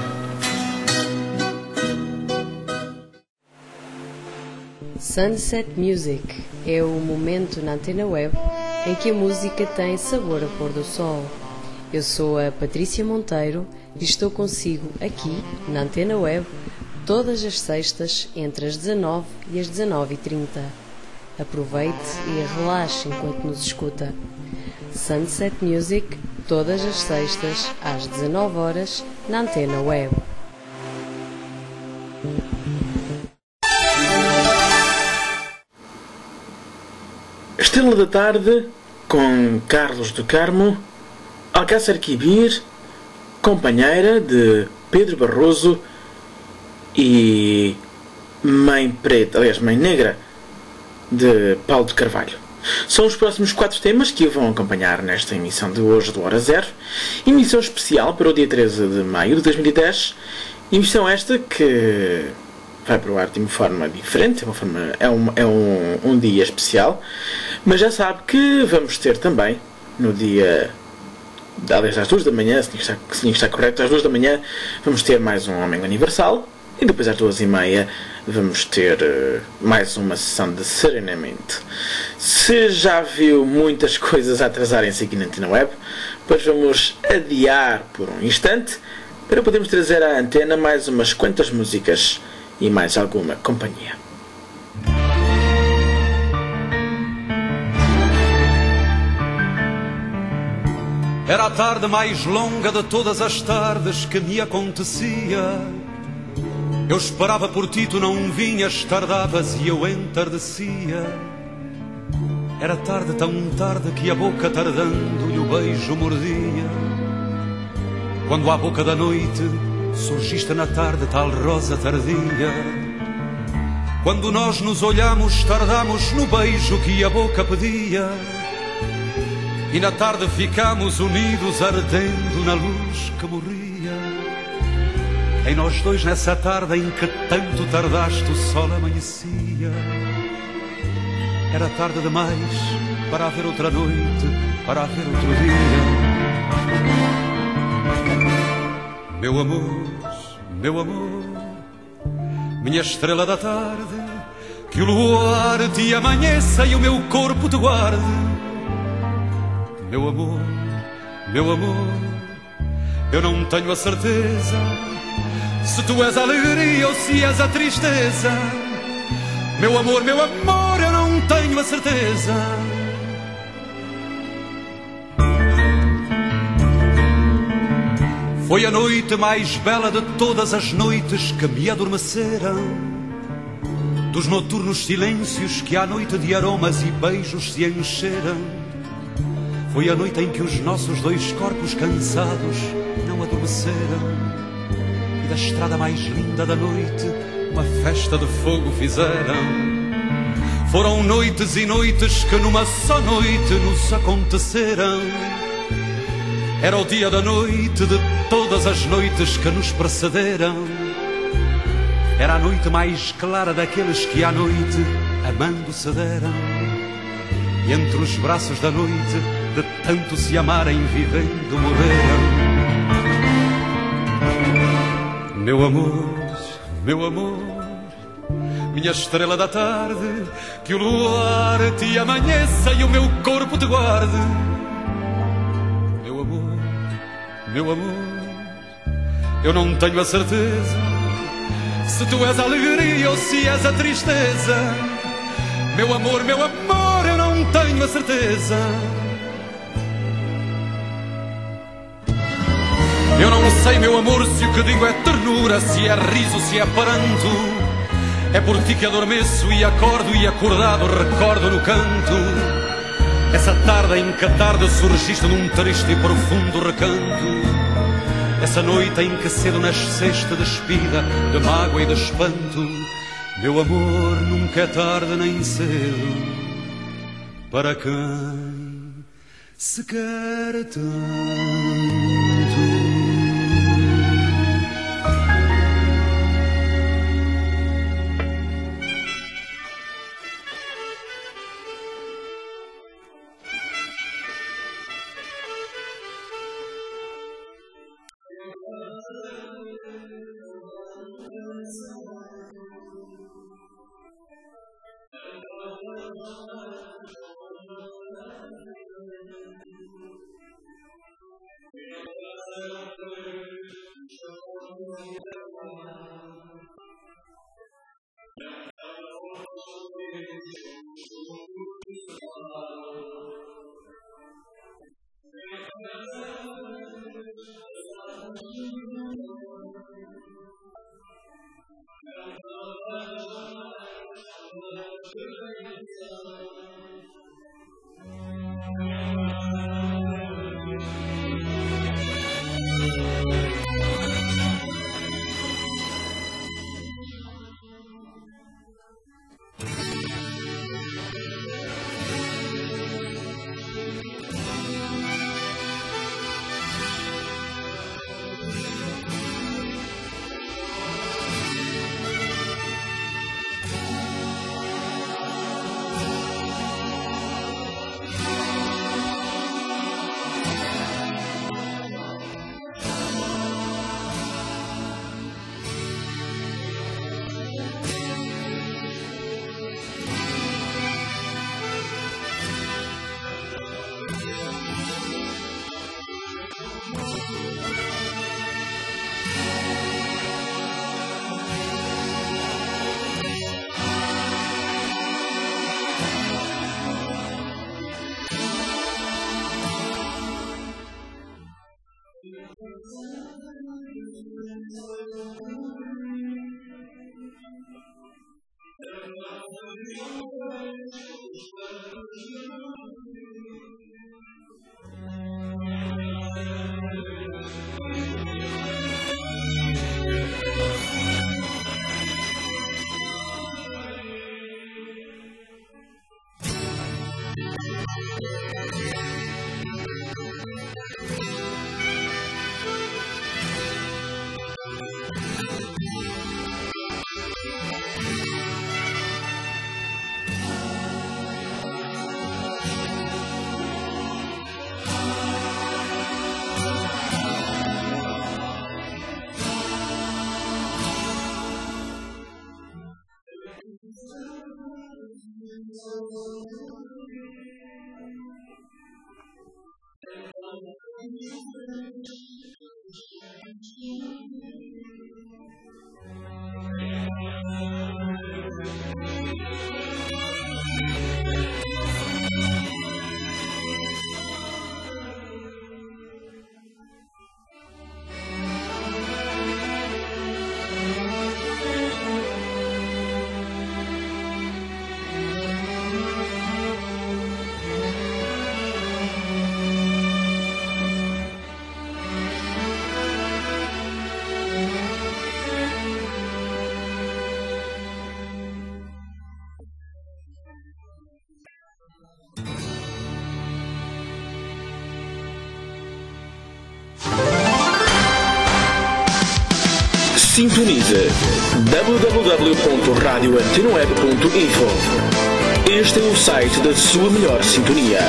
Sunset Music é o momento na Antena Web em que a música tem sabor a pôr do sol. Eu sou a Patrícia Monteiro e estou consigo aqui na Antena Web todas as sextas entre as dezanove e as dezanove e trinta. Aproveite e relaxe enquanto nos escuta. Sunset Music, todas as sextas às dezanove horas na Antena Web. Estrela da Tarde, com Carlos do Carmo, Alcácer Quibir, companheira de Pedro Barroso e Mãe Preta, aliás, Mãe Negra, de Paulo de Carvalho. São os próximos quatro temas que o vão acompanhar nesta emissão de hoje do Hora Zero, emissão especial para o dia treze de maio de dois mil e dez, emissão esta que vai para o ar de uma forma diferente, uma forma, é, um, é um, um dia especial, mas já sabe que vamos ter também no dia, aliás, às duas da manhã, se está, se está correto, às duas da manhã vamos ter mais um Homem Universal e depois às duas e meia vamos ter uh, mais uma sessão de Serenamente. Se já viu muitas coisas a atrasarem-se aqui na Antena Web, pois vamos adiar por um instante para podermos trazer à antena mais umas quantas músicas e mais alguma companhia. Era a tarde mais longa de todas as tardes que me acontecia. Eu esperava por ti, tu não vinhas, tardavas e eu entardecia. Era tarde, tão tarde, que a boca tardando e o beijo mordia. Quando à boca da noite surgiste na tarde, tal rosa tardia. Quando nós nos olhamos, tardamos no beijo que a boca pedia. E na tarde ficamos unidos, ardendo na luz que morria. Em nós dois, nessa tarde em que tanto tardaste, o sol amanhecia. Era tarde demais para haver outra noite, para haver outro dia. Meu amor, meu amor, minha estrela da tarde, que o luar te amanheça e o meu corpo te guarde. Meu amor, meu amor, eu não tenho a certeza se tu és a alegria ou se és a tristeza. Meu amor, meu amor, eu não tenho a certeza. Foi a noite mais bela de todas as noites que me adormeceram, dos noturnos silêncios que à noite de aromas e beijos se encheram. Foi a noite em que os nossos dois corpos cansados não adormeceram, e da estrada mais linda da noite uma festa de fogo fizeram. Foram noites e noites que numa só noite nos aconteceram. Era o dia da noite de todas as noites que nos precederam. Era a noite mais clara daqueles que à noite amando se deram. E entre os braços da noite, de tanto se amarem, vivendo morreram. Meu amor, meu amor, minha estrela da tarde, que o luar te amanheça e o meu corpo te guarde. Meu amor, meu amor, eu não tenho a certeza se tu és a alegria ou se és a tristeza. Meu amor, meu amor, eu não tenho a certeza. Eu não sei, meu amor, se o que digo é ternura, se é riso, se é pranto. É por ti que adormeço e acordo, e acordado recordo no canto essa tarde em que a tarde surgiste num triste e profundo recanto. Essa noite em que cedo nasceste despida de mágoa e de espanto. Meu amor, nunca é tarde nem cedo para quem se quer tanto. Sintonize w w w ponto radio antena web ponto info. Este é o site da sua melhor sintonia.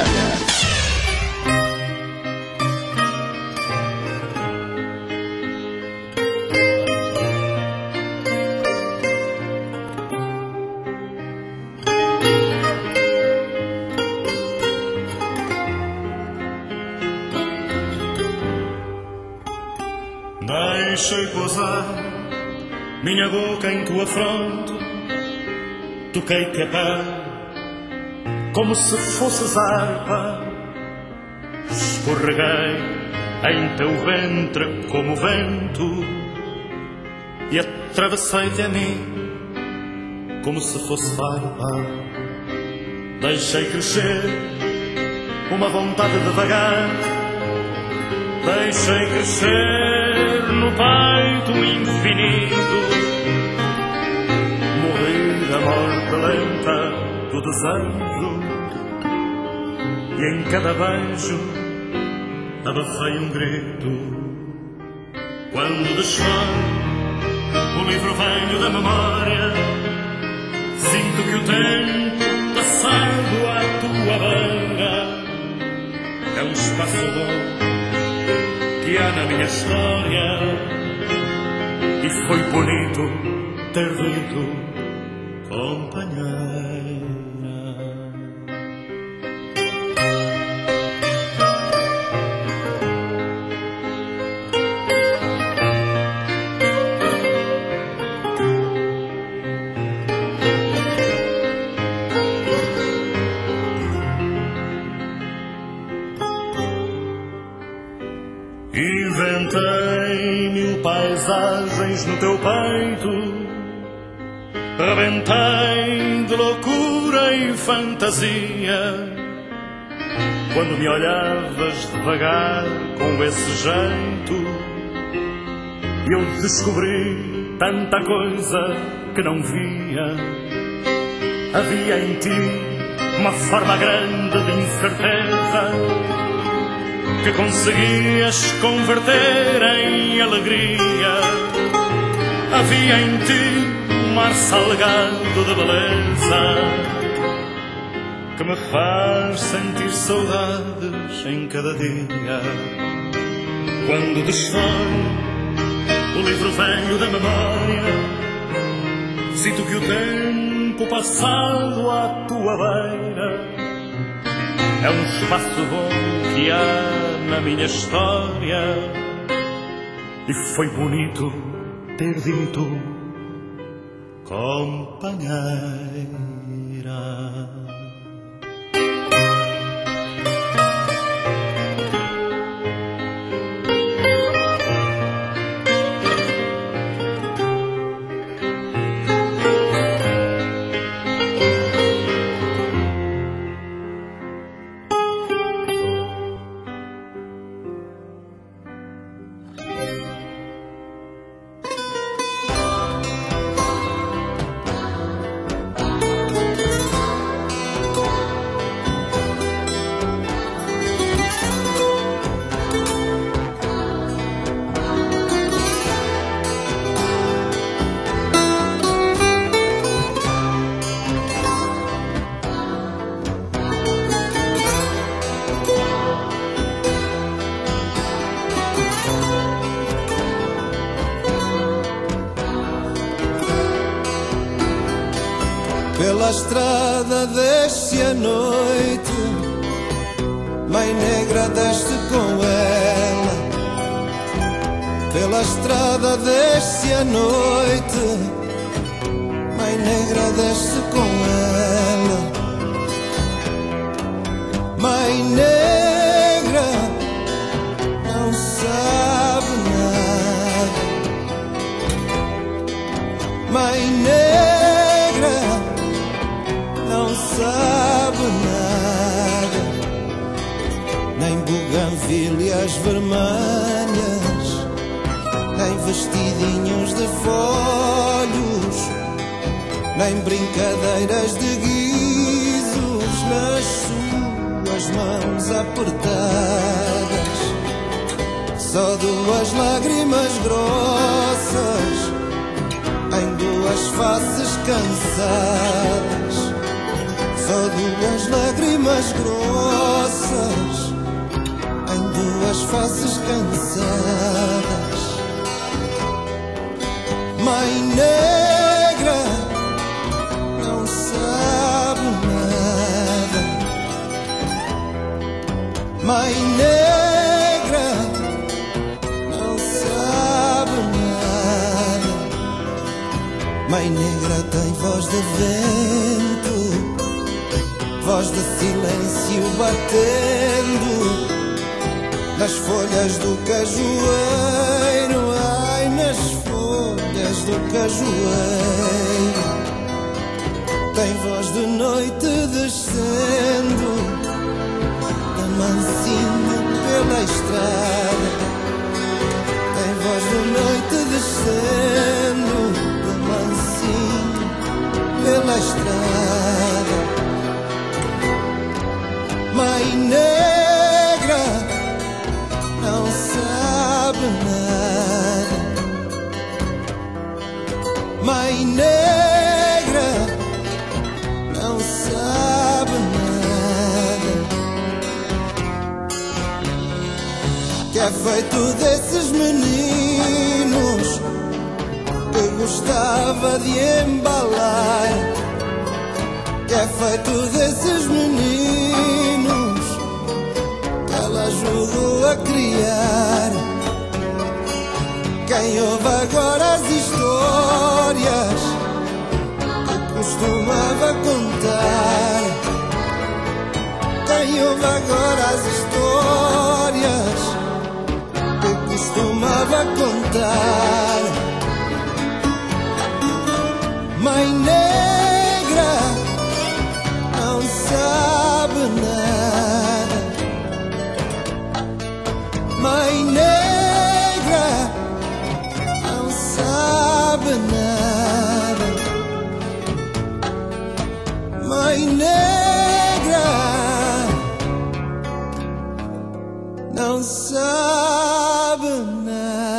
Deixei pousar minha boca em tua fronte, toquei-te a pé como se fosses harpa, escorreguei em teu ventre como vento e atravessei-te a mim como se fosse farpa. Deixei crescer uma vontade de vagar, deixei crescer no peito infinito, morri da morte lenta do desejo, e em cada beijo abafei um grito. Quando desfaz o livro velho da memória, sinto que o tempo passado à tua beira é um espaço bom que há na minha história, e foi bonito ter dito companheira. Inventei mil paisagens no teu peito, rebentei de loucura e fantasia. Quando me olhavas devagar com esse jeito, eu descobri tanta coisa que não via. Havia em ti uma forma grande de incerteza que conseguias converter em alegria. Havia em ti um mar salgado de beleza que me faz sentir saudades em cada dia. Quando desfai o livro velho da memória, sinto que o tempo passado à tua beira é um espaço bom que há na minha história, e foi bonito ter dito companheira. Pela estrada desce a noite, Mãe Negra desce com ela. Pela estrada desce a noite, Mãe Negra desce com ela. Mãe Negra não sabe nada. Mãe Negra não sabe nada. Nem buganvílias vermelhas, nem vestidinhos de folhos, nem brincadeiras de guizos nas suas mãos apertadas. Só duas lágrimas grossas em duas faces cansadas. Só duas lágrimas grossas em duas faces cansadas. Mãe Negra não sabe nada. Mãe Negra não sabe nada. Mãe Negra tem voz de vento, voz de silêncio batendo nas folhas do cajueiro. Ai, nas folhas do cajueiro. Tem voz de noite descendo de mansinho pela estrada. Tem voz de noite descendo de mansinho pela estrada. Mãe Negra não sabe nada. Mãe Negra não sabe nada. Que é feito desses meninos que gostava de embalar. Que é feito desses meninos que ela ajudou a criar. Quem ouve agora as histórias que costumava contar. Quem ouve agora as histórias que costumava contar. Mãe Negra não sabe nada. Mãe Negra não sabe nada. Mãe Negra não sabe nada.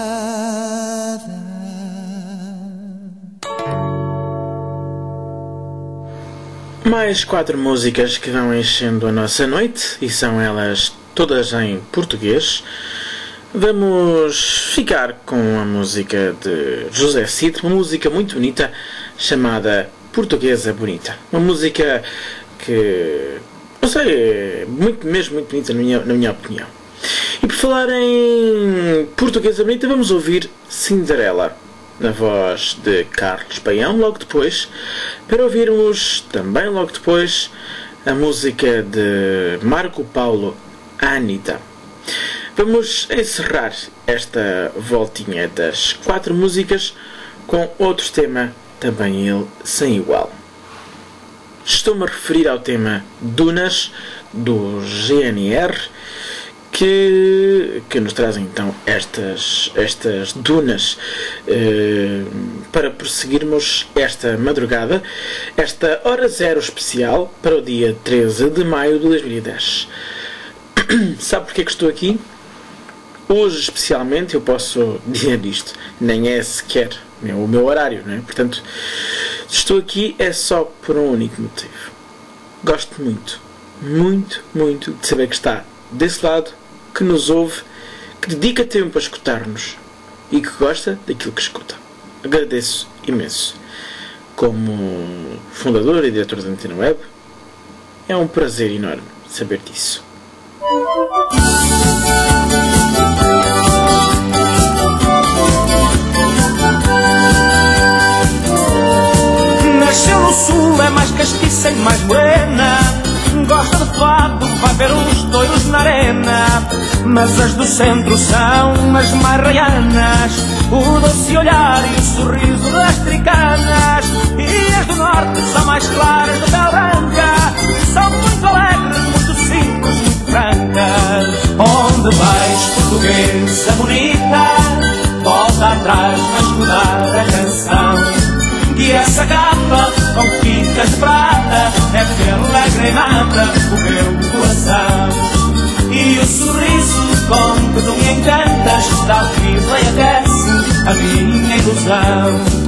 Mais quatro músicas que vão enchendo a nossa noite, e são elas todas em português. Vamos ficar com a música de José Cid, uma música muito bonita chamada Portuguesa Bonita. Uma música que, não sei, é muito, mesmo muito bonita na minha, na minha opinião. E por falar em Portuguesa Bonita, vamos ouvir Cinderela, na voz de Carlos Paião, logo depois, para ouvirmos também logo depois a música de Marco Paulo, Anitta. Vamos encerrar esta voltinha das quatro músicas com outro tema, também ele sem igual. Estou-me a referir ao tema Dunas, do G N R, que, que nos trazem então estas, estas dunas eh, para prosseguirmos esta madrugada, esta hora zero especial para o dia treze de maio de dois mil e dez. Sabe porque é que estou aqui? Hoje especialmente eu posso dizer isto, nem é sequer o meu horário, não é? Portanto, estou aqui é só por um único motivo. Gosto muito, muito, muito de saber que está desse lado, que nos ouve, que dedica tempo a escutar-nos e que gosta daquilo que escuta. Agradeço imenso. como fundador e diretor da Antena Web, é um prazer enorme saber disso. Nasceu no sul, é mais castiça e mais morena. Gosta de fado, vai ver os touros na arena. Mas as do centro são as mais raianas, o doce olhar e o sorriso das tricanas. E as do norte são mais claras de pele branca, são muito alegres, muito simples, muito francas. Onde vais, portuguesa bonita, volta atrás, mas mudar a canção. Que essa capa com fitas de prata é pela granada o meu coração. E o sorriso com que tu me encantas dá vida e aquece a minha ilusão.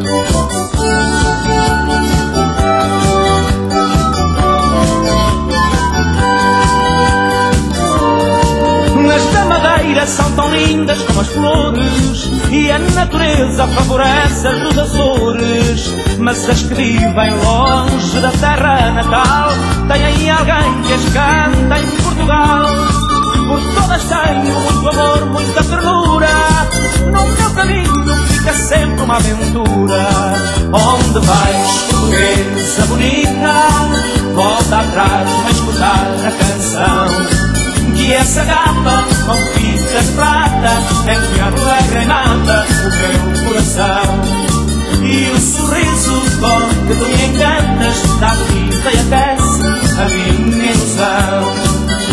As da Madeira são tão lindas como as flores, e a natureza favorece as dos Açores. Mas as que vivem longe da terra natal têm alguém que as canta em Portugal. Por todas tenho muito amor, muita ternura, no meu caminho fica sempre uma aventura. Onde vais, portuguesa bonita, volta atrás para escutar a canção. Que essa gata com fitas de prata é pela granada o meu coração. E o sorriso com que tu me encantas dá vida e aquece a minha ilusão.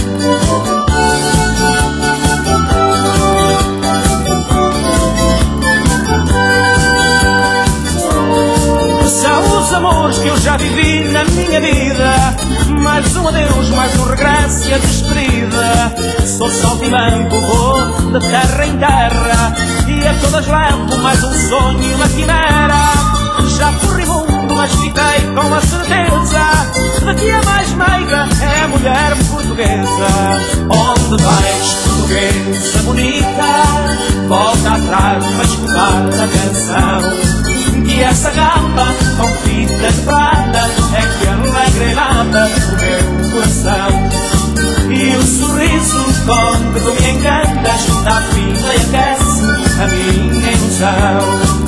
São os amores que eu já vivi na minha vida, mais um adeus, mais um regresso e a despedida. Sou saltimbanco, vou de terra em terra, e a todas levo mais um sonho e uma quimera. Já corri mundo, mas fiquei com a certeza de que a mais meiga é a mulher portuguesa. Onde vais, portuguesa bonita, volta atrás para escutar a canção. Que essa capa com fitas de prata é que alegrelada o meu coração. E o sorriso com que tu me encantas dá vida e aquece a minha ilusão.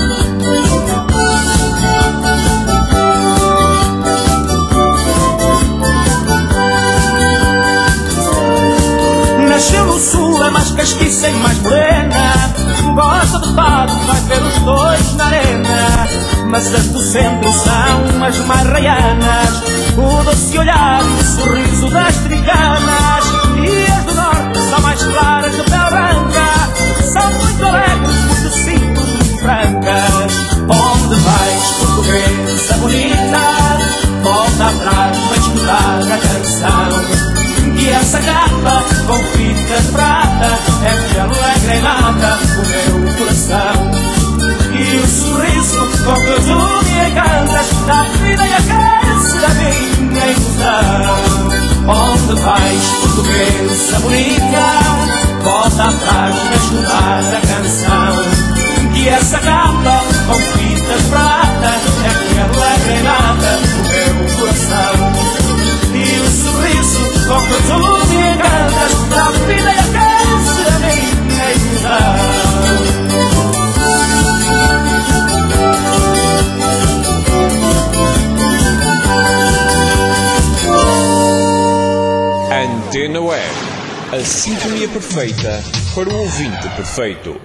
Nasceu no sul, é mais castiça e mais morena. Gosta de fado, vai ver os dois na arena. Mas as do centro são as mais raianas, o doce olhar e o sorriso das tricanas. E as do norte são mais claras de pele branca, são muito alegres, muito simples, muito francas. Onde vais, portuguesa bonita, volta atrás para escutar a canção. Que essa capa com fitas de prata é pela granada o meu coração. E o sorriso com que tu me encantas dá vida e aquece a minha ilusão. Onde vais, portuguesa bonita, volta atrás para escutar a canção. Que essa capa com fitas de prata é pela granada o meu coração. E o sorriso com que tu me encantas dá vida e aquece a minha ilusão. Antena Web, a sintonia perfeita para o ouvinte perfeito.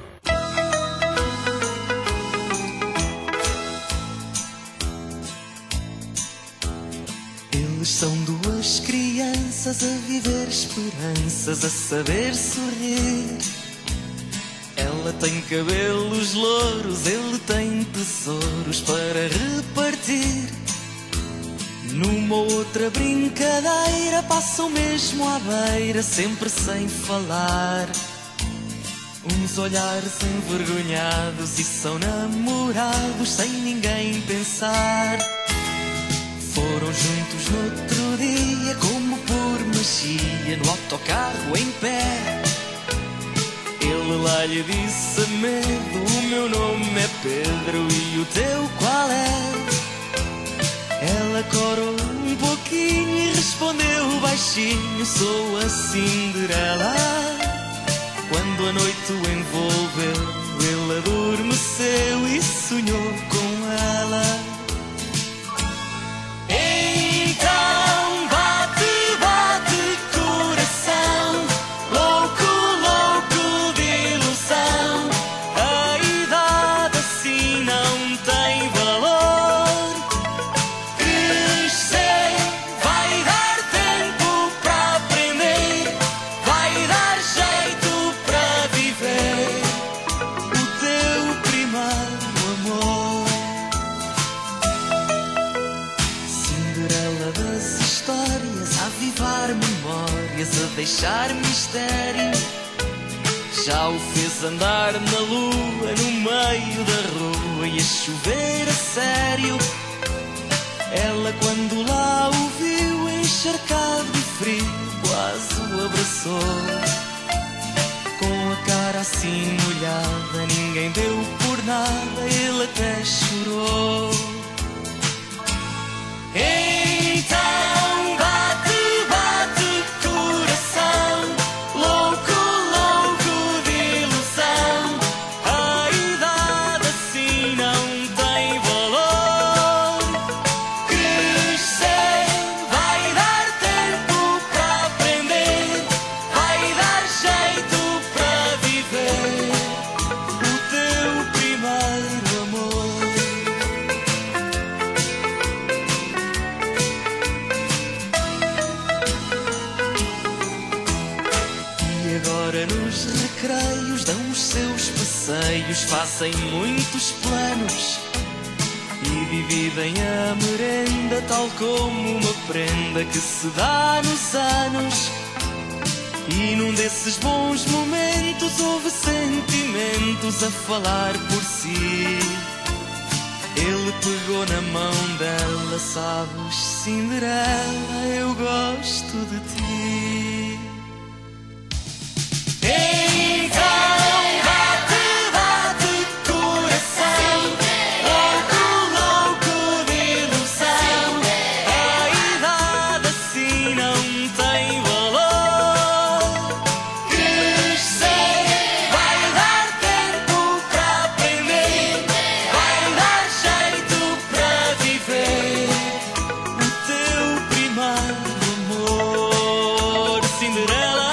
Eles são duas crianças a viver esperanças, a saber sorrir. Ela tem cabelos louros, ele tem tesouros para repartir. Numa outra brincadeira passam mesmo à beira, sempre sem falar. Uns olhares envergonhados e são namorados sem ninguém pensar. Foram juntos no outro dia, como por magia, no autocarro em pé. Ele lá lhe disse a medo: o meu nome é Pedro e o teu qual é? Ela corou um pouquinho e respondeu baixinho: sou a Cinderela. Quando a noite o envolveu, ele adormeceu e sonhou com ela. Então bate, bate coração, louco, louco de ilusão. A idade assim não tem valor. Crescer vai dar tempo para aprender, vai dar jeito para viver o teu primeiro amor. Cinderela das histórias, a avivar memórias, a deixar mistério. Já o fez andar na lua, no meio da rua, e a chover a sério. Ela quando lá o viu encharcado de frio, quase o abraçou. Com a cara assim molhada, ninguém deu por nada, ele até chorou. Então bate, bate coração, louco, louco de ilusão. A idade assim não tem valor. Crescer vai dar tempo para aprender, vai dar jeito para viver o teu primeiro amor. E agora nos recreios dão os seus passeios, fazem muitos planos e dividem a merenda tal como uma prenda que se dá nos anos. E num desses bons momentos houve sentimentos a falar por si. Ele pegou na mão dela: sabes, Cinderela, eu gosto de ti. Então bate, bate coração, louco, louco de ilusão. A idade assim não tem valor. Crescer vai dar tempo para aprender, vai dar jeito para viver o teu primeiro amor. Cinderela.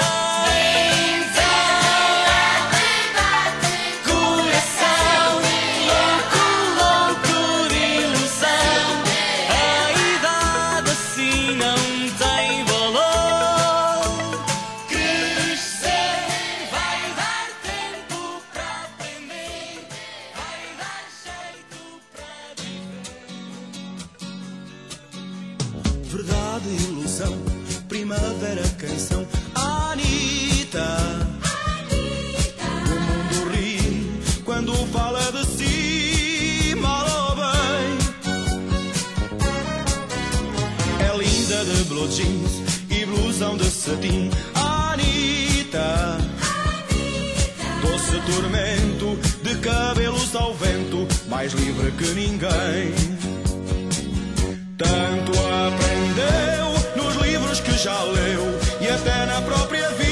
Verdade, ilusão, primavera, canção. Anitta, o mundo ri quando fala de si, mal ou bem. É linda de blue jeans e blusão de cetim. Anitta, doce tormento de cabelos ao vento, mais livre que ninguém. Tanto aprendeu nos livros que já leu e até na própria vida.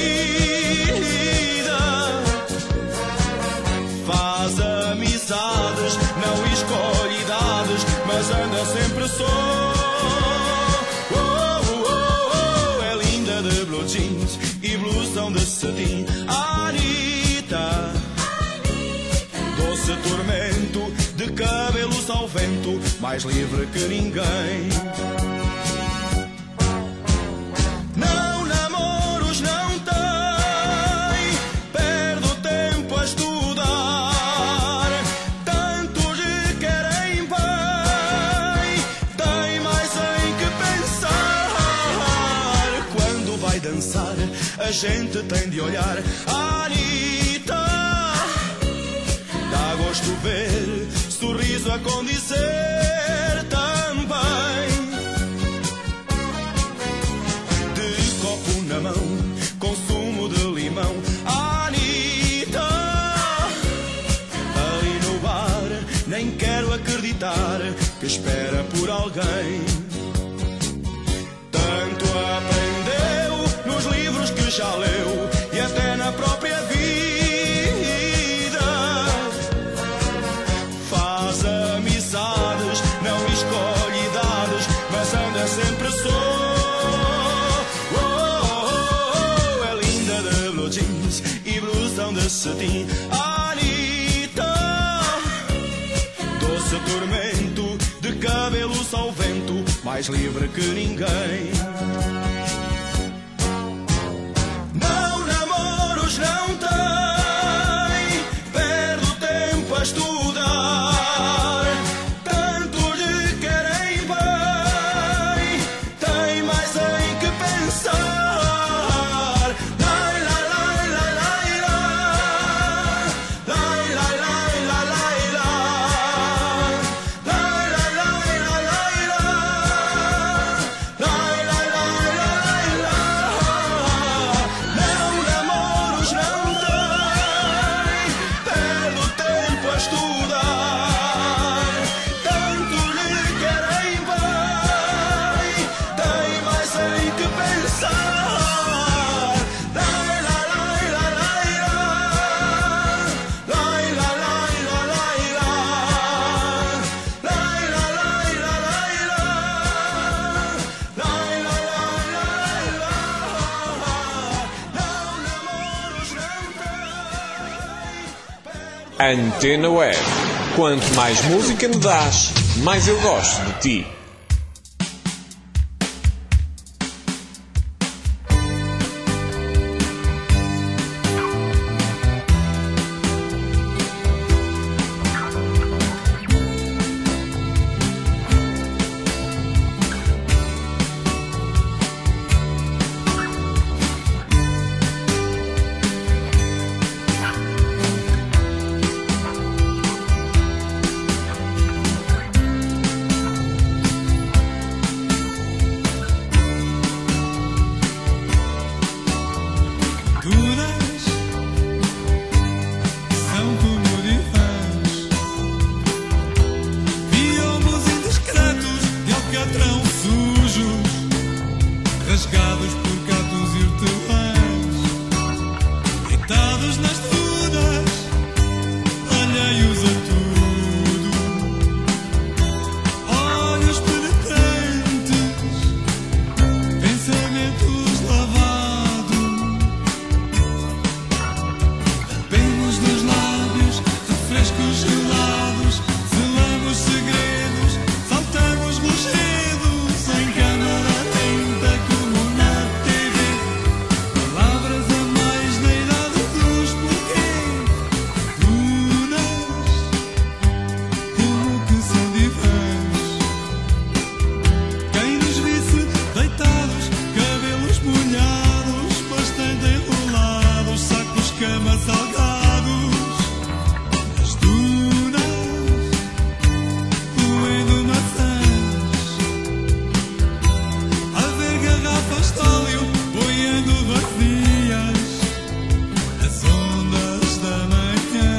Faz amizades, não escolhe idades, mas anda sempre só. Oh, oh, oh, oh. É linda de blue jeans e blusão de cetim. Anitta, doce tormento de cabelos ao vento, mais livre que ninguém. Não namoros não tem, perde o tempo a estudar. Tantos lhe querem bem, tem mais em que pensar. Quando vai dançar, a gente tem de olhar. Anitta, dá gosto ver, sorriso a condizer também. De copo na mão, consumo de limão. Anitta, ali no bar, nem quero acreditar que espera por alguém. alguém. Tanto aprendeu nos livros que já leu e até na própria vida. Faz amizades, não escolhe idades, mas anda sempre só. Oh, oh, oh, oh, é linda de blue jeans e blusão de cetim. Anitta, doce tormento de cabelos ao vento, mais livre que ninguém. Não namoros, não tem, perde o tempo a estudar. Tanto lhe querem bem, tem mais em que pensar. Lai, lai, lai, lai, lai, lai. Lai, lai, lai, lai, lai, lai. Lai, lai, lai, lai, lai, lai. Lai, lai, lai, lai, lai. Não namoros, não tem, perde o tempo a estudar. Tanto lhe querem bem, tem mais em que pensar. Lai, lai, lai, lai, lai, lai. Lai, lai, lai, lai, lai, lai. Lai, lai, lai, lai, lai, lai. Lai, lai, lai, lai, lai. Não namoros, não tem. Antena Web. Quanto mais música me dás, mais eu gosto de ti. Todas são como divãs, biomos indiscretos de alcatrão sujos, rasgados por gatos e hortelãs, deitados nas dunas, alheios a tudo, olhos penetrantes, pensamentos lavados. Bebemos nos lábios, refrescos gelados, selamos segredos, saltamos rochedos em câmara lenta como na T V. Palavras a mais na idade dos porquês. Lunas, como que são divãs. Quem nos visse deitados, cabelos molhados, bastante enrolados, sacos, cama, salgados. Nas dunas, moendo maçãs, a ver garrafas de óleo boiando vazias, as ondas da manhã.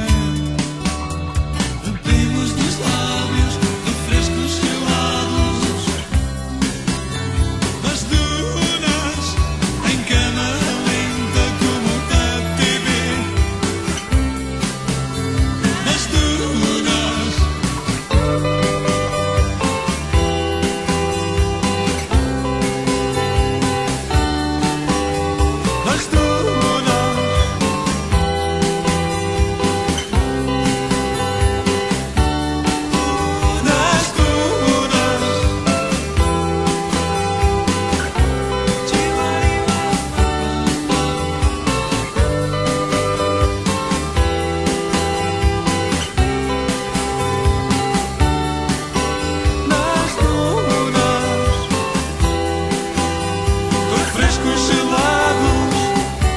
Bebemos nos lábios refrescos gelados, nas dunas, em câmara lenta como na T V. Nas dunas, nas dunas, nas dunas. Nas dunas, refrescos gelados,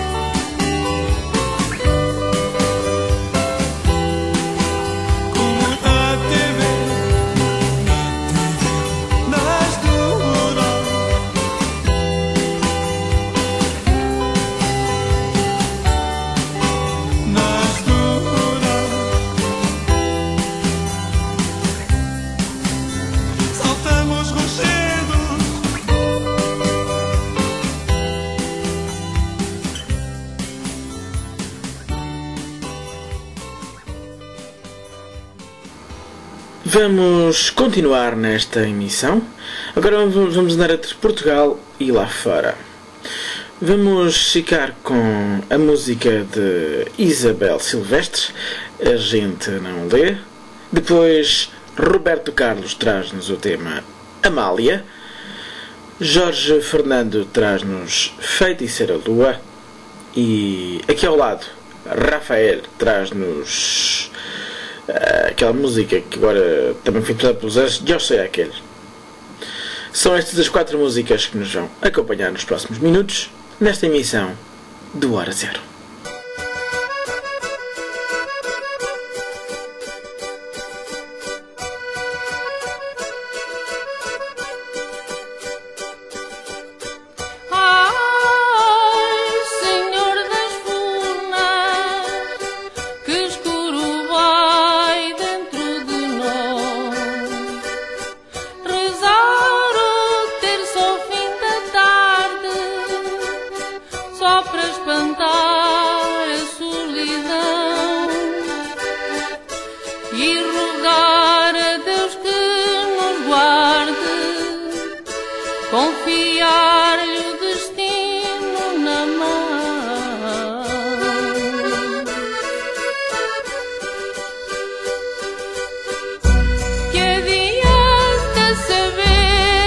Vamos continuar nesta emissão. Agora vamos andar entre Portugal e lá fora. Vamos ficar com a música de Isabel Silvestre, A Gente Não Lê. Depois Roberto Carlos traz-nos o tema Amália. Jorge Fernando traz-nos Feiticeira Lua. E aqui ao lado, Rafael traz-nos uh, aquela música que agora também foi toda pelos anos, Eu Sei Aquele. São estas as quatro músicas que nos vão acompanhar nos próximos minutos nesta emissão do Hora Zero.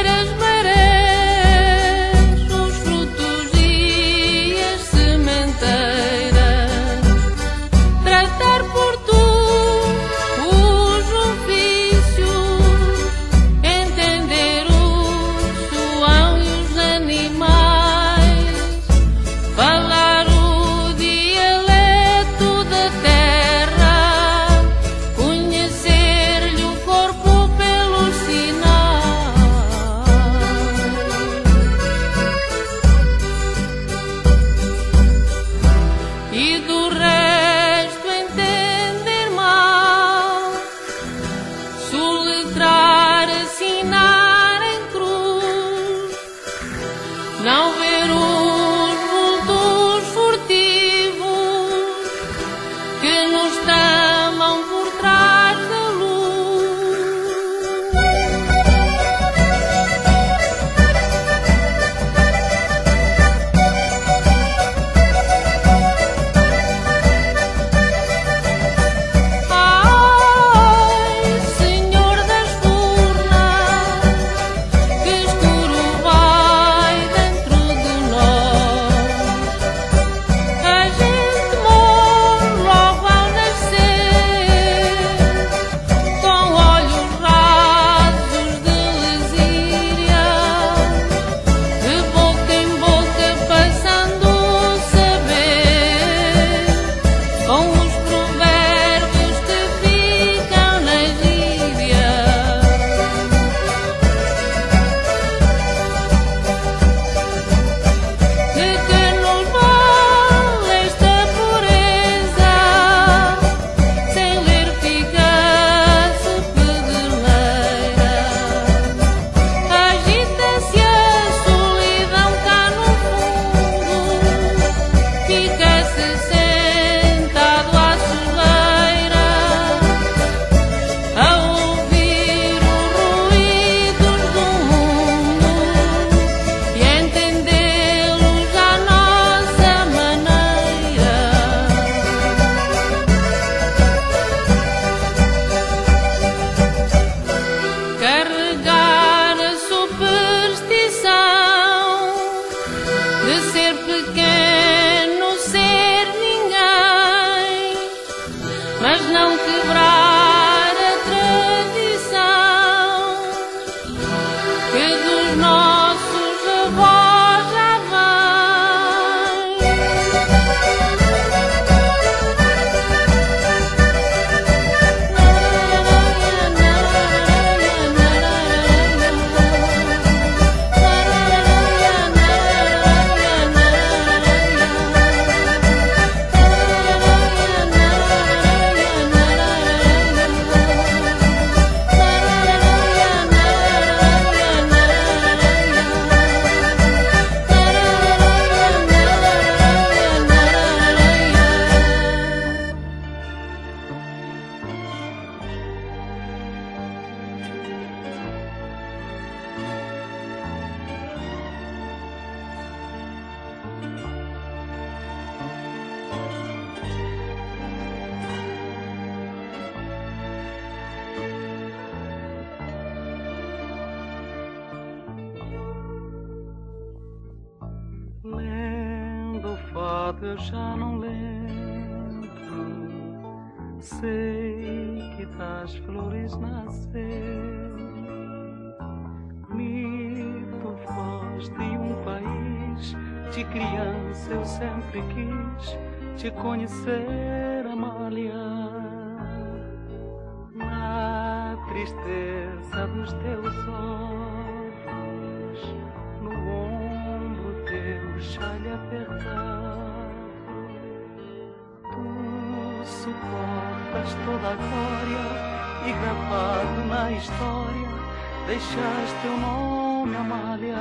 Sementas verdade eu já não lembro. Sei que das flores nasceu. Mito, voz de um país. De criança eu sempre quis te conhecer, Amália. Na tristeza dos teus olhos, no ombro teu chale apertado, tu suportas toda a glória e gravado na história deixaste teu nome, Amália.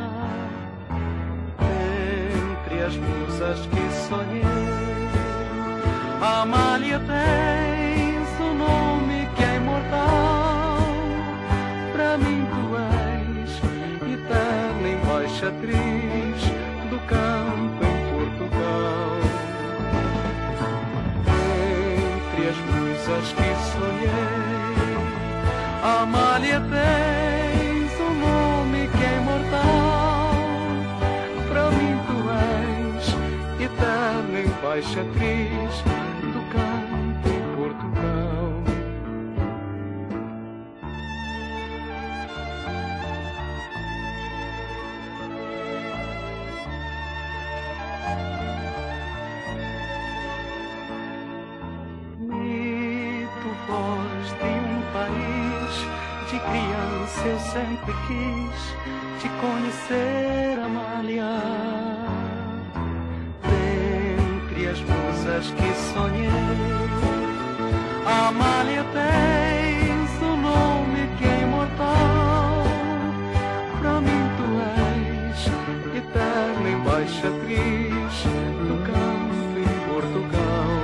Entre as musas que sonhei, Amália, tens um nome que é imortal. Pra mim tu és eterna embaixatriz do campo em Portugal. Entre as musas que sonhei, Amália, tens um nome que é imortal. Pra mim tu és eterna embaixatriz do campo em Portugal. Mito, voz de um país, de criança eu sempre quis te conhecer, Amália. Dentre as musas que sonhei, Amália, tens um nome que é imortal. Pra mim tu és eterna embaixatriz do campo em Portugal.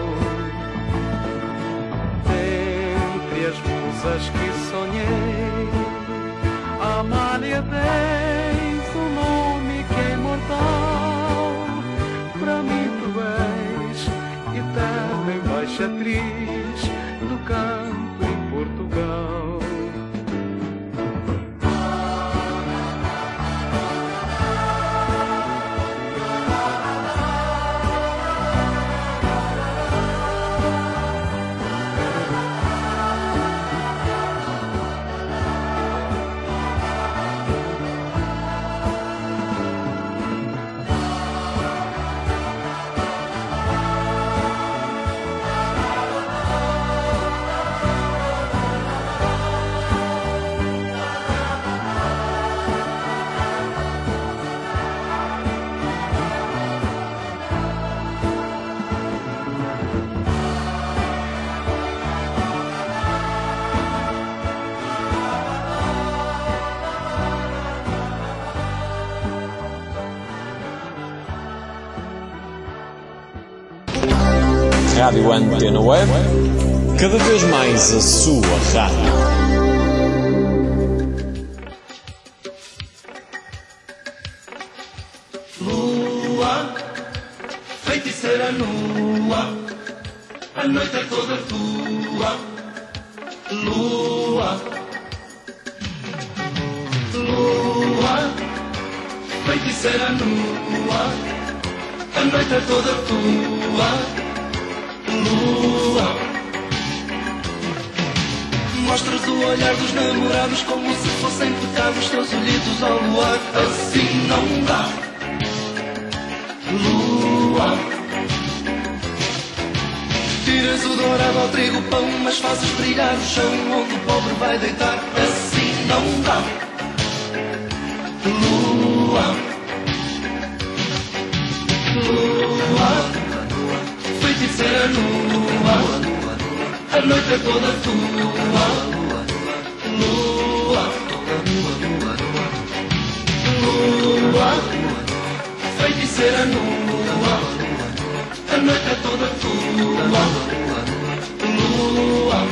Dentre as musas que sonhei, Amália, tens um nome que é imortal. Pra mim tu és eterna embaixatriz do campo em Portugal. Rádio Antena Web, cada vez mais a sua rádio. Lua, feiticeira nua, a noite é toda tua. Lua, lua, feiticeira nua, a noite é toda tua. Lua, mostras o olhar dos namorados como se fossem pecados, teus olhitos ao luar, assim não dá. Lua, tiras o dourado ao trigo pão, mas fazes brilhar o chão onde o pobre vai deitar, assim não dá. Lua, lua, feiticeira nua, a noite é toda tua. Lua, lua, feiticeira nua, a noite é toda tua. Lua,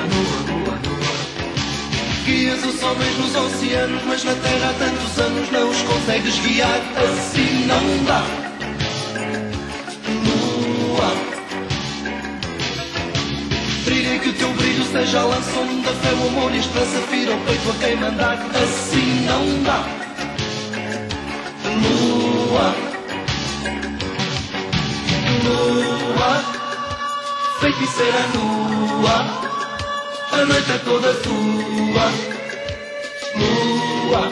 guias os homens nos oceanos, mas na terra há tantos anos não os consegues guiar, assim não dá. Briga que o teu brilho seja a lança onde a fé, o amor e a esperança fira o peito a quem mandar, assim não dá. Lua, feiticeira nua, a noite é toda tua. Lua,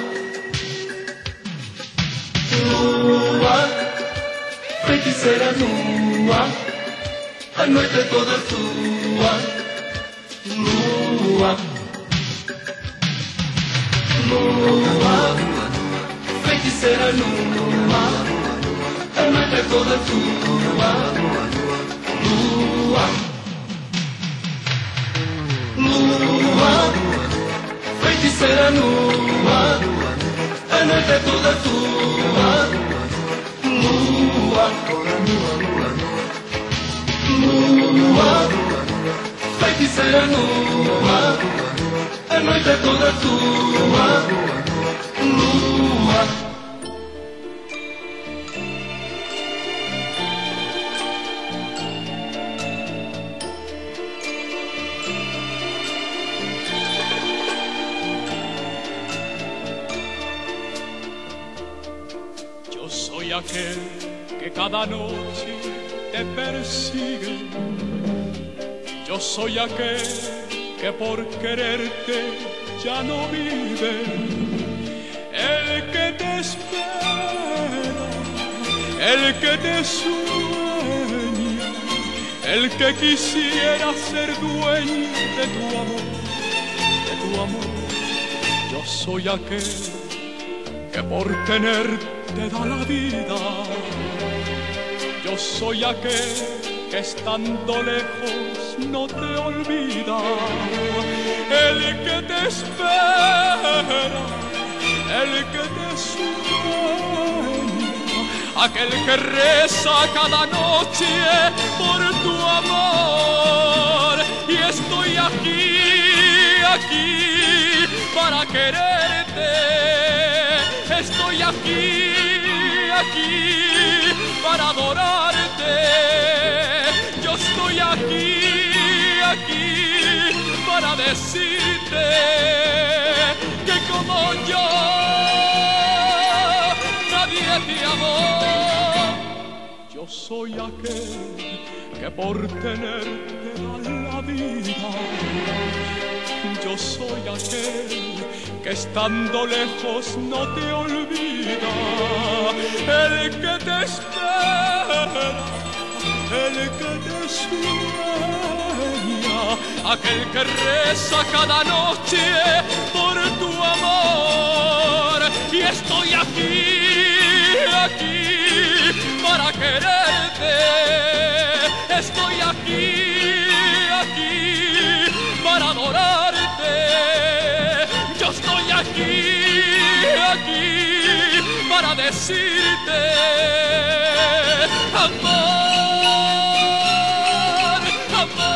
lua, feiticeira nua, a noite é toda tua. Lua, lua, feiticeira nua, a noite é toda tua. Lua, lua, feiticeira nua, a noite é toda tua. Lua, lua, feiticeira nua, a noite é toda tua. Lua. Soy aquel que cada noche te persigue. Yo soy aquel que por quererte ya no vive. El que te espera, el que te sueña, el que quisiera ser dueño de tu amor, de tu amor. Yo soy aquel que por tenerte te da la vida. Yo soy aquel que estando lejos no te olvida. El que te espera, el que te sueña, aquel que reza cada noche por tu amor. Y estoy aquí, aquí para quererte. Estoy aquí, aquí para adorarte. Yo estoy aquí, aquí para decirte que como yo nadie te amó. Yo soy aquel que por tenerte da la vida. Yo soy aquel que estando lejos no te olvida. El que te espera, el que te sueña, aquel que reza cada noche por tu amor. Y estoy aquí, aquí para quererte. Estoy aquí, aquí para adorarte. Yo estoy aquí, aquí para decirte amor, amor,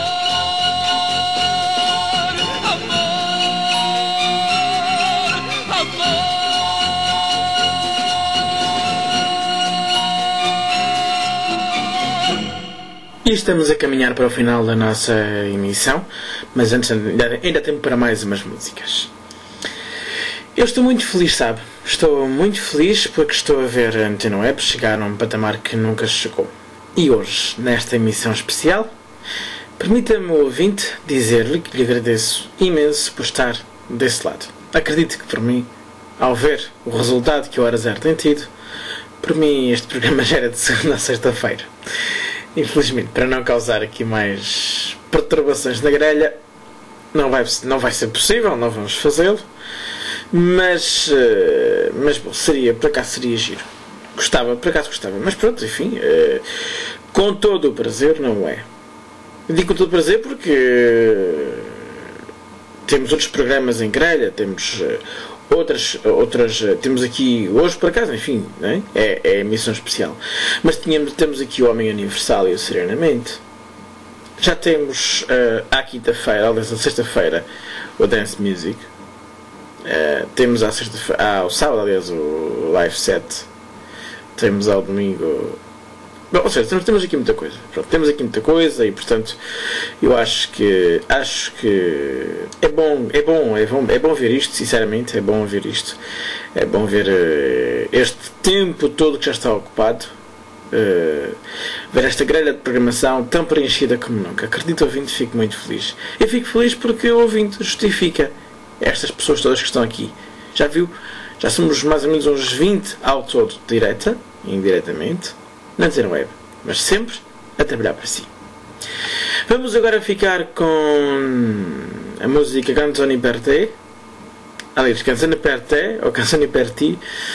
amor, amor. E estamos a caminhar para o final da nossa emissão, mas antes ainda, ainda tempo para mais umas músicas. Eu estou muito feliz, sabe? Estou muito feliz porque estou a ver a Antena Web chegar a um patamar que nunca chegou. E hoje, nesta emissão especial, permita-me, ouvinte, dizer-lhe que lhe agradeço imenso por estar desse lado. Acredito que por mim, ao ver o resultado que o Hora Zero tem tido, por mim este programa já era de segunda a sexta-feira. Infelizmente, para não causar aqui mais perturbações na grelha, não vai, não vai ser possível, não vamos fazê-lo. Mas, uh, mas bom, seria, por acaso seria giro. Gostava, por acaso gostava. Mas pronto, enfim, uh, com todo o prazer, não é? Digo com todo o prazer porque uh, temos outros programas em grelha, temos uh, outras, outras uh, temos aqui, hoje por acaso, enfim, não é? É, é emissão especial. Mas tínhamos, temos aqui o Homem Universal e o Serenamente. Já temos uh, à quinta-feira, aliás, à sexta-feira, o Dance Music. Uh, temos à sexta-feira, ao sábado, aliás, o live set. Temos ao domingo. Bom, ou seja, temos, temos aqui muita coisa. Pronto, temos aqui muita coisa e, portanto, eu acho que acho que é bom, é bom, é bom, é bom ver isto. Sinceramente, é bom ver isto. É bom ver uh, este tempo todo que já está ocupado uh, ver esta grelha de programação tão preenchida como nunca. Acredito, ouvinte, fico muito feliz. Eu fico feliz porque o ouvinte justifica estas pessoas todas que estão aqui. Já viu? Já somos mais ou menos uns vinte ao todo, direta e indiretamente, na Antena Web, mas sempre a trabalhar para si. Vamos agora ficar com a música Canzoni per te, aliás, Canzoni per te, ou Canzoni per ti,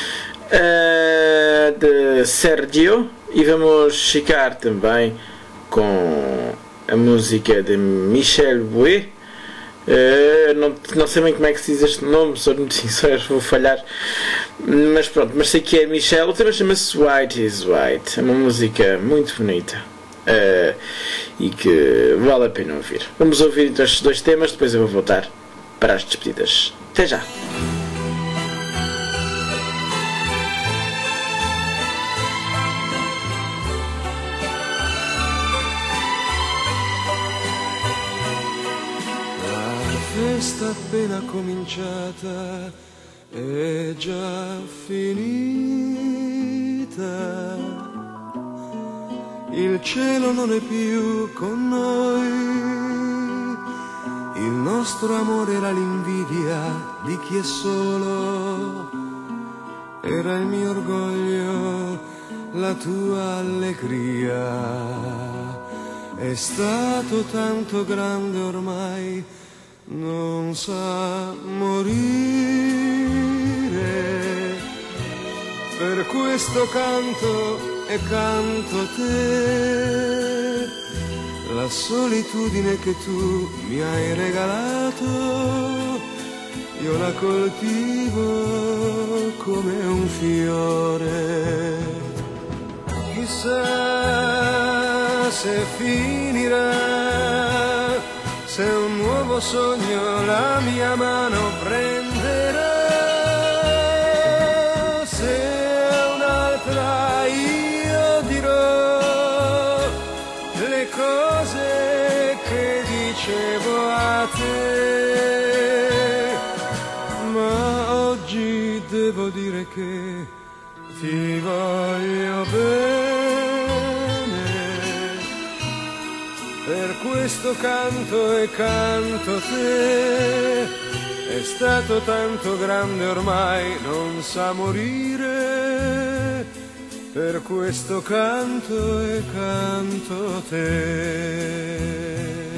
uh, de Sergio, e vamos ficar também com a música de Michel Buet. Uh, não, não sei bem como é que se diz este nome, sou muito sincero, vou falhar, mas pronto, mas sei que é Michel. O tema chama-se White is White, é uma música muito bonita, uh, e que vale a pena ouvir. Vamos ouvir então estes dois temas, depois eu vou voltar para as despedidas. Até já! La festa appena cominciata è già finita, il cielo non è più con noi, il nostro amore era l'invidia di chi è solo, era il mio orgoglio, la tua allegria, è stato tanto grande ormai, non sa morire, per questo canto e canto a te, la solitudine che tu mi hai regalato, io la coltivo come un fiore, chissà se finirà, se un nuovo sogno la mia mano prenderà, se un'altra io dirò le cose che dicevo a te, ma oggi devo dire che ti voglio bene, per questo canto e canto a te, è stato tanto grande ormai, non sa morire, per questo canto e canto a te.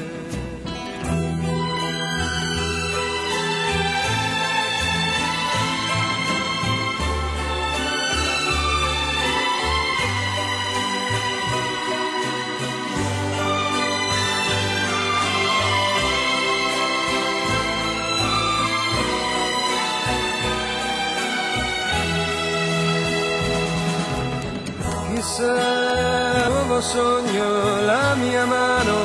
Chissà, nuovo sogno la mia mano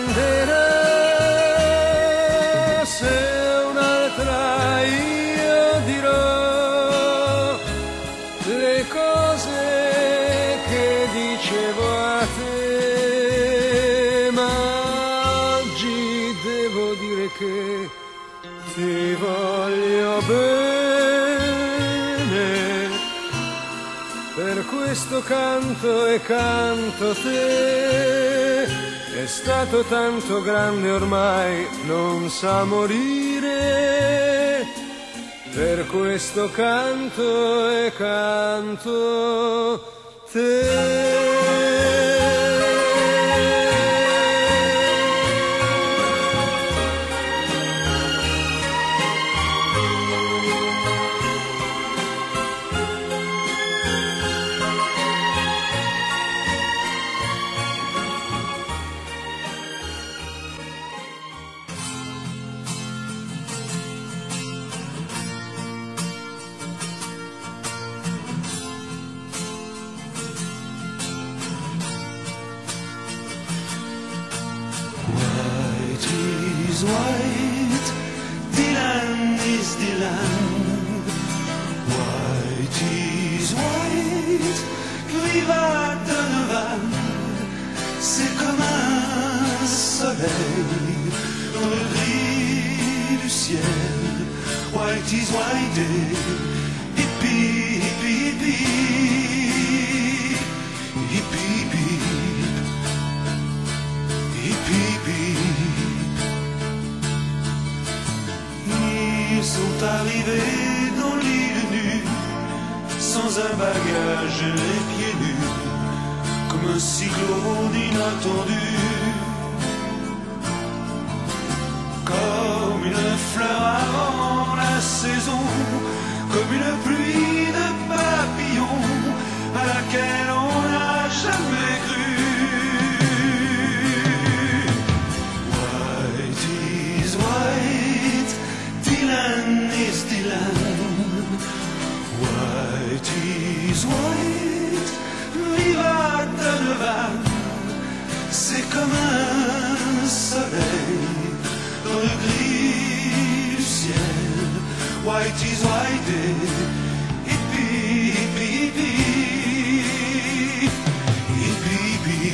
prenderà, se un'altra io dirò le cose che dicevo a te, ma oggi devo dire che ti voglio bene, per questo canto e canto a te, è stato tanto grande ormai, non sa morire, per questo canto e canto a te. White, Dylan is Dylan. White is white, viva Donovan. C'est comme un soleil dans le gris du ciel. White is white, hippie, hippie, hippie, arrivés dans l'île nue, sans un bagage, les pieds nus, comme un cyclone inattendu. Comme une fleur avant la saison, comme une pluie de papillons à laquelle on n'a jamais cru. White is white, Dylan is Dylan. White is white, viva Donovan. C'est comme un soleil dans le gris du ciel. White is white, hippie, hippie, hippie, hippie, hippie,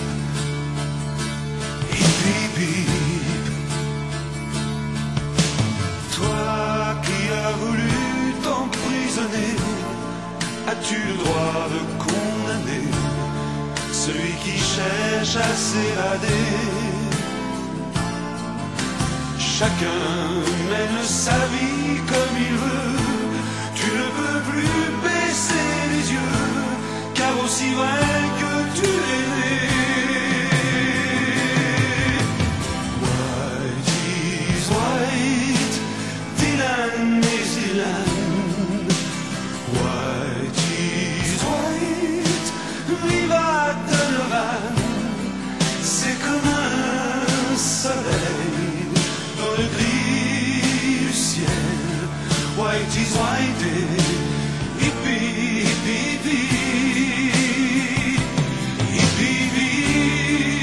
hippie, hippie. Toi qui as voulu t'emprisonner, as-tu le droit de condamner celui qui cherche à s'évader? Chacun mène sa vie comme il veut, tu ne peux plus baisser les yeux, car aussi vrai que tu es né. White is white, Dylan is Dylan. White is white, viva Donovan. C'est comme un soleil dans le gris du ciel. White is white, hippie, hippie, hippie, hippie, hippie.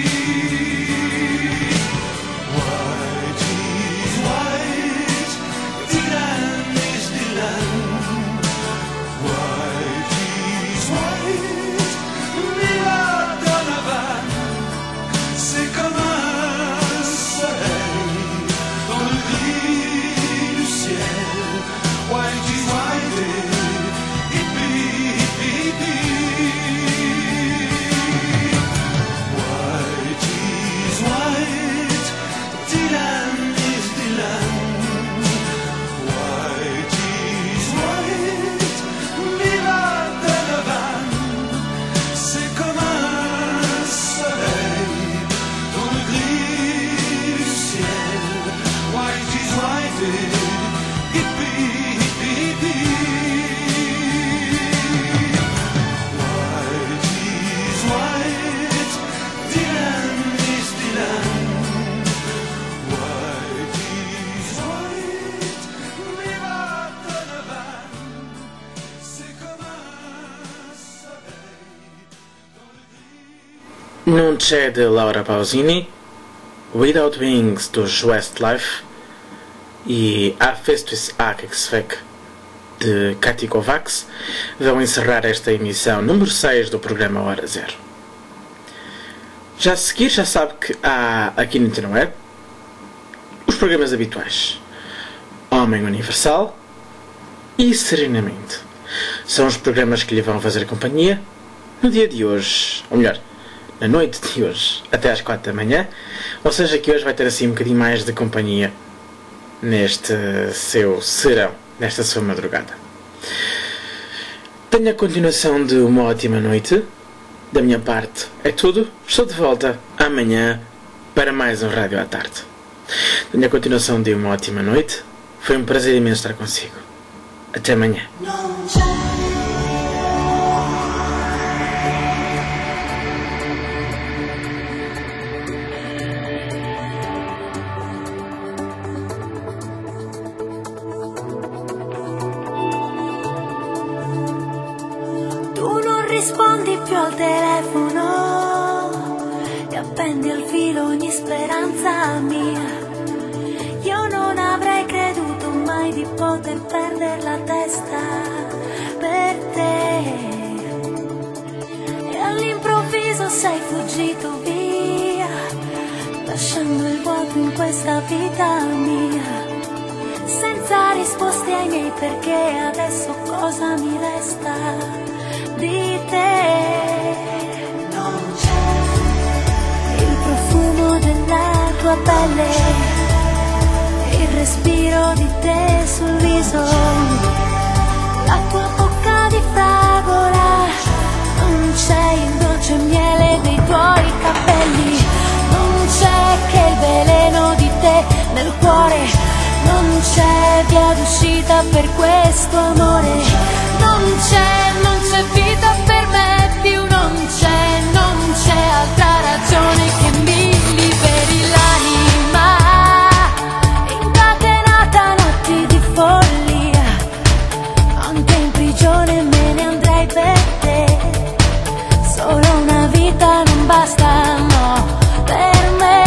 White is white, Dylan is Dylan. White is white, viva Donovan. C'est comme un soleil dans le gris du ciel. White is white, hippie, hippie, hippie. White is white, Dylan is Dylan. White is white, viva Donovan. C'est comme un soleil dans le gris du ciel. White is white, hippie, hippie, hippie. White is white, Dylan is Dylan. White is white, viva Donovan. C'est comme un soleil dans le gris. Non c'è de Laura Pausini, Without Wings dos Westlife e A Festus Akexvek de Kati Kovacs vão encerrar esta emissão número seis do programa Hora Zero. Já a seguir já sabe que há aqui no Antena Web os programas habituais Homem Universal e Serenamente. São os programas que lhe vão fazer companhia no dia de hoje, ou melhor, na noite de hoje, até às quatro da manhã, ou seja que hoje vai ter assim um bocadinho mais de companhia neste seu serão, nesta sua madrugada. Tenho a continuação de uma ótima noite. Da minha parte é tudo. Estou de volta amanhã para mais um Rádio à Tarde. Tenho a continuação de uma ótima noite. Foi um prazer imenso estar consigo. Até amanhã. Rispondi più al telefono, ti appendi al filo ogni speranza mia. Io non avrei creduto mai di poter perdere la testa per te. E all'improvviso sei fuggito via, lasciando il vuoto in questa vita mia. Senza risposte ai miei perché, adesso cosa mi resta di te? Non c'è il profumo della tua pelle, il respiro respiro di te sul viso, la tua bocca di fragola, non c'è il dolce miele dei tuoi capelli, non c'è che il veleno di te nel cuore, non c'è via d'uscita per questo amore, non c'è, non c'è vita per me più, non c'è, non c'è altra ragione che mi liberi l'anima, incatenata a notti di follia, anche in prigione me ne andrei per te, solo una vita non basta, no, per me.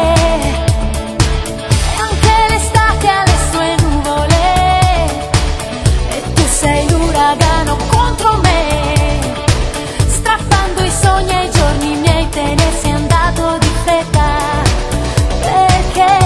E anche l'estate ha le sue nuvole, e tu sei l'uragano contro me, strappando i sogni ai giorni miei, te ne sei andato di fretta, perché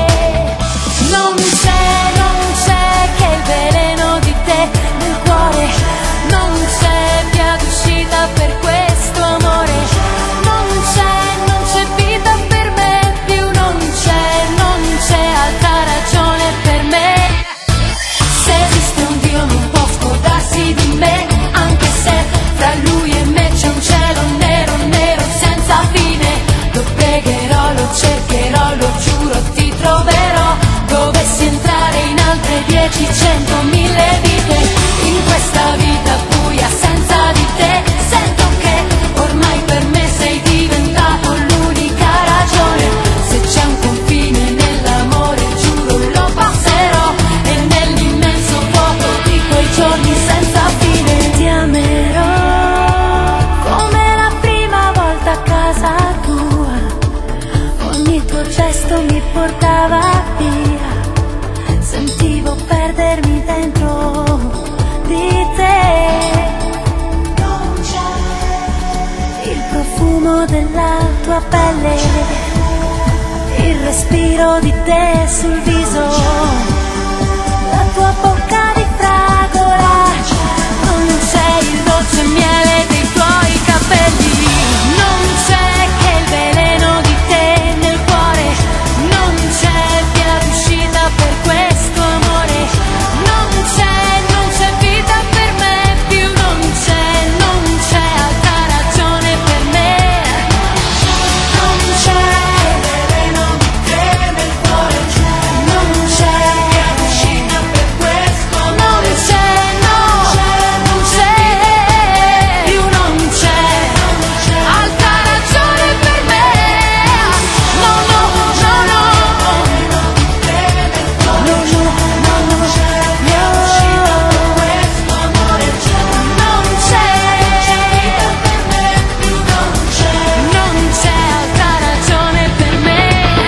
non c'è, non c'è che il veleno di te nel cuore, non c'è via d'uscita per questo amore, non c'è, non c'è vita per me più, non c'è, non c'è altra ragione per me. Se esiste un Dio non può scordarsi di me, anche se fra lui e me c'è un cielo nero, nero senza fine. Lo pregherò, lo cercherò, lo giuro, ti troverò. Dovessi entrare in altre dieci, cento, mille vite, in questa vita buia senza di te, sento che ormai per me sei diventato l'unica ragione. Se c'è un confine nell'amore, giuro lo passerò, e nell'immenso vuoto di quei giorni senza fine ti amerò come la prima volta a casa tua. Ogni tuo gesto mi portava via, sentivo perdermi dentro di te. Non c'è il profumo della tua pelle, il respiro di te sul viso, la tua bocca di fragola, non c'è il dolce miele dei tuoi capelli, non c'è che il veleno di te nel cuore, non c'è via d'uscita per questo amore, non c'è, non c'è vita per me più, non c'è, non c'è altra ragione per me, non c'è veleno di te nel cuore, non c'è via d'uscita per questo amore, non c'è, no, non c'è più, non c'è altra ragione per me, no, no, no, no, no, no, no, no, non c'è non c'è altra ragione per me.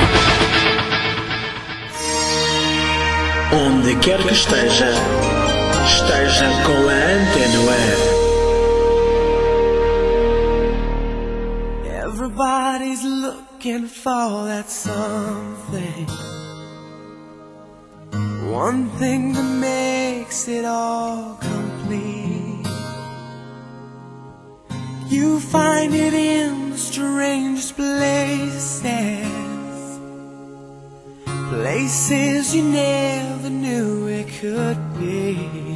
Onde quer que esteja, esteja com a Antena Web. Everybody's looking for that something, one thing that makes it all complete. You find it in the strangest places, places you never knew it could be.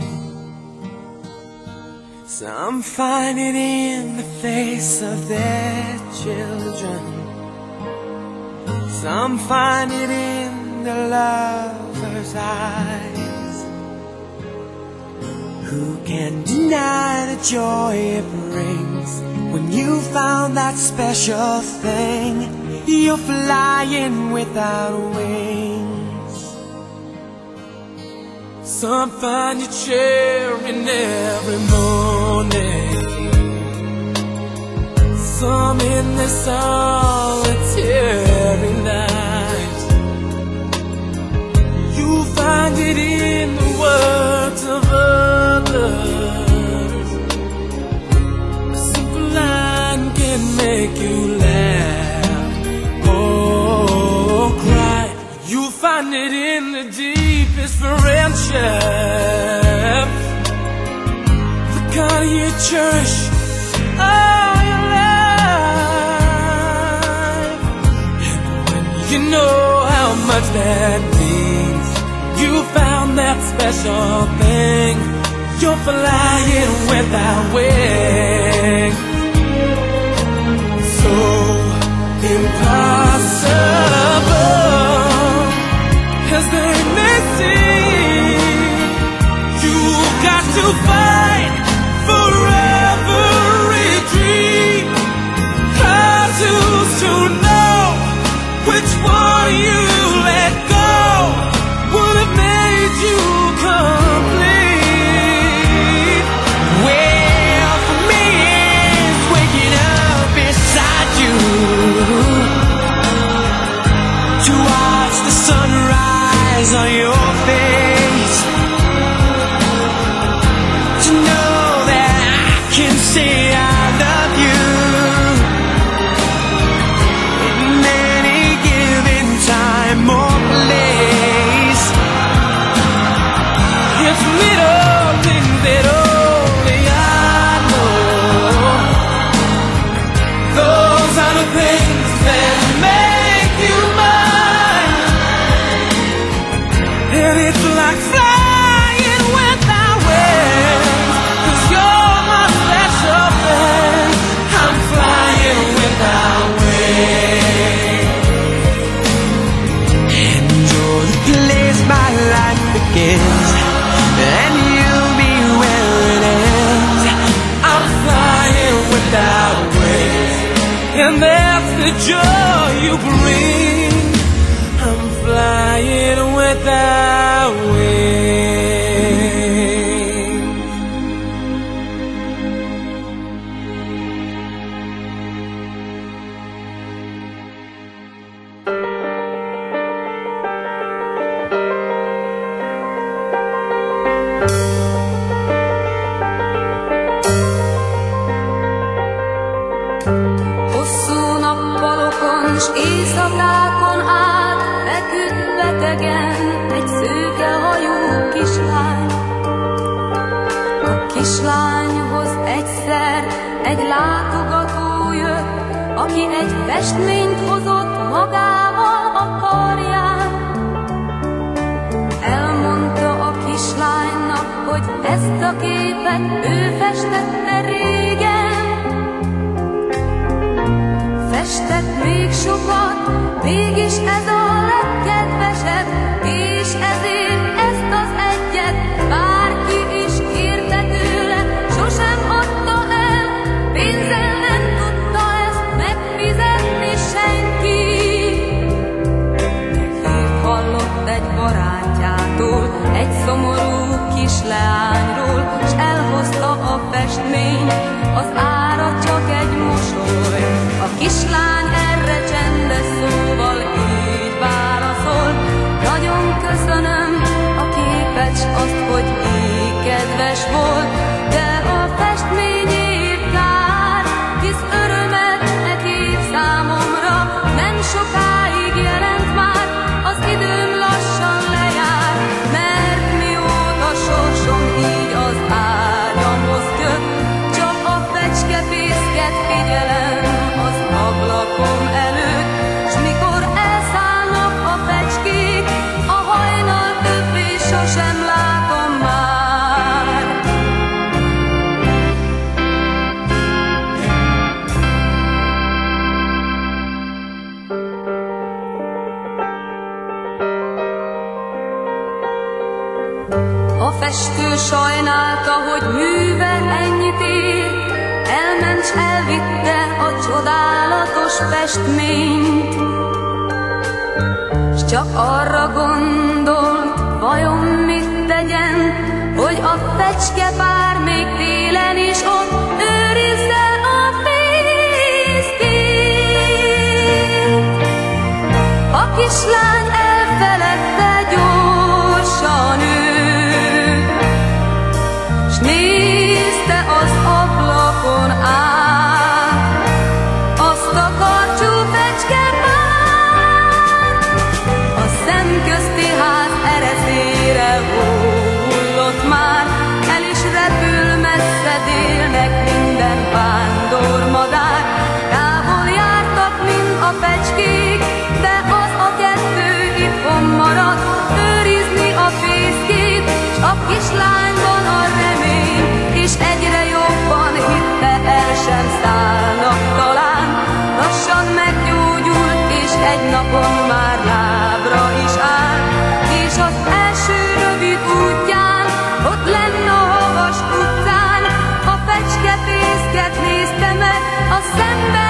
Some find it in the face of their children, some find it in the lover's eyes. Who can deny the joy it brings when you found that special thing? You're flying without wings. Some find you cheering every morning, some in the solitary night. You find it in the words of others. A simple line can make you laugh or cry. You find it in the deepest friendship, the kind you cherish all your life. And when you know how much that means, You found that special thing. You're flying without wings. So impossible as they may seem. You got to fight for every dream. 'Cause who's to know which one you let go would have made you complete. Well, for me it's waking up beside you to watch the sunrise on your face, to know that I can say I love you in any given time or place. It's little things that only I know. Those are the things that make you mine. And it's like flying without wings. 'Cause you're my special thing. I'm flying without wings. And you're the place my life begins, and you'll be where it ends. I'm flying without wings, and that's the joy you bring. I'm flying without wings. Hosszú nappalokon s éjszakákon át feküdt betegen egy szőke hajú kislány. A kislányhoz egyszer egy látogató jött, aki egy festményt hozott magával a karján. Elmondta a kislánynak, hogy ezt a képet ő festette régen. Festett még sokat, mégis ez a legkedvesebb, és ezért ezt az egyet bárki is kérte tőle, sosem adta el, pénzzel nem tudta ezt megfizetni senki. Hírt hallott egy barátjától, egy szomorú kis leányról, s elhozta a festményt, az ára csak egy mosoly. A kislány erre csendes szóval így válaszol: nagyon köszönöm a képet, s azt, hogy így kedves volt, de a festményért kár, hisz örömet e kép számomra nem sokáig jelent már, az időm lassan lejár, mert mióta sorsom így az ágyamhoz köt, csak a fecskefészket figyelem az ablakom előtt, s mikor elszállnak a fecskék, a hajnal többé sosem látom már. A festő sajnálta, hogy műve ennyit ér, elment s elvitte a csodálatos festményt. S csak arra gondolt, vajon mit tegyen, hogy a fecskepár még télen is ott őrizze a fészkét. A kislány elfeledte gyorsan őt, s nézte az ablakon át azt a karcsú fecskepárt. A szemközti ház ereszére hullott már, el is repül messze délnek minden vándormadár. Távol jártak mind a fecskék, de az a kettő egy napon már lábra is áll, és az első rövid útján, ott lenn a havas utcán, a fecske fészket nézte meg a szemben.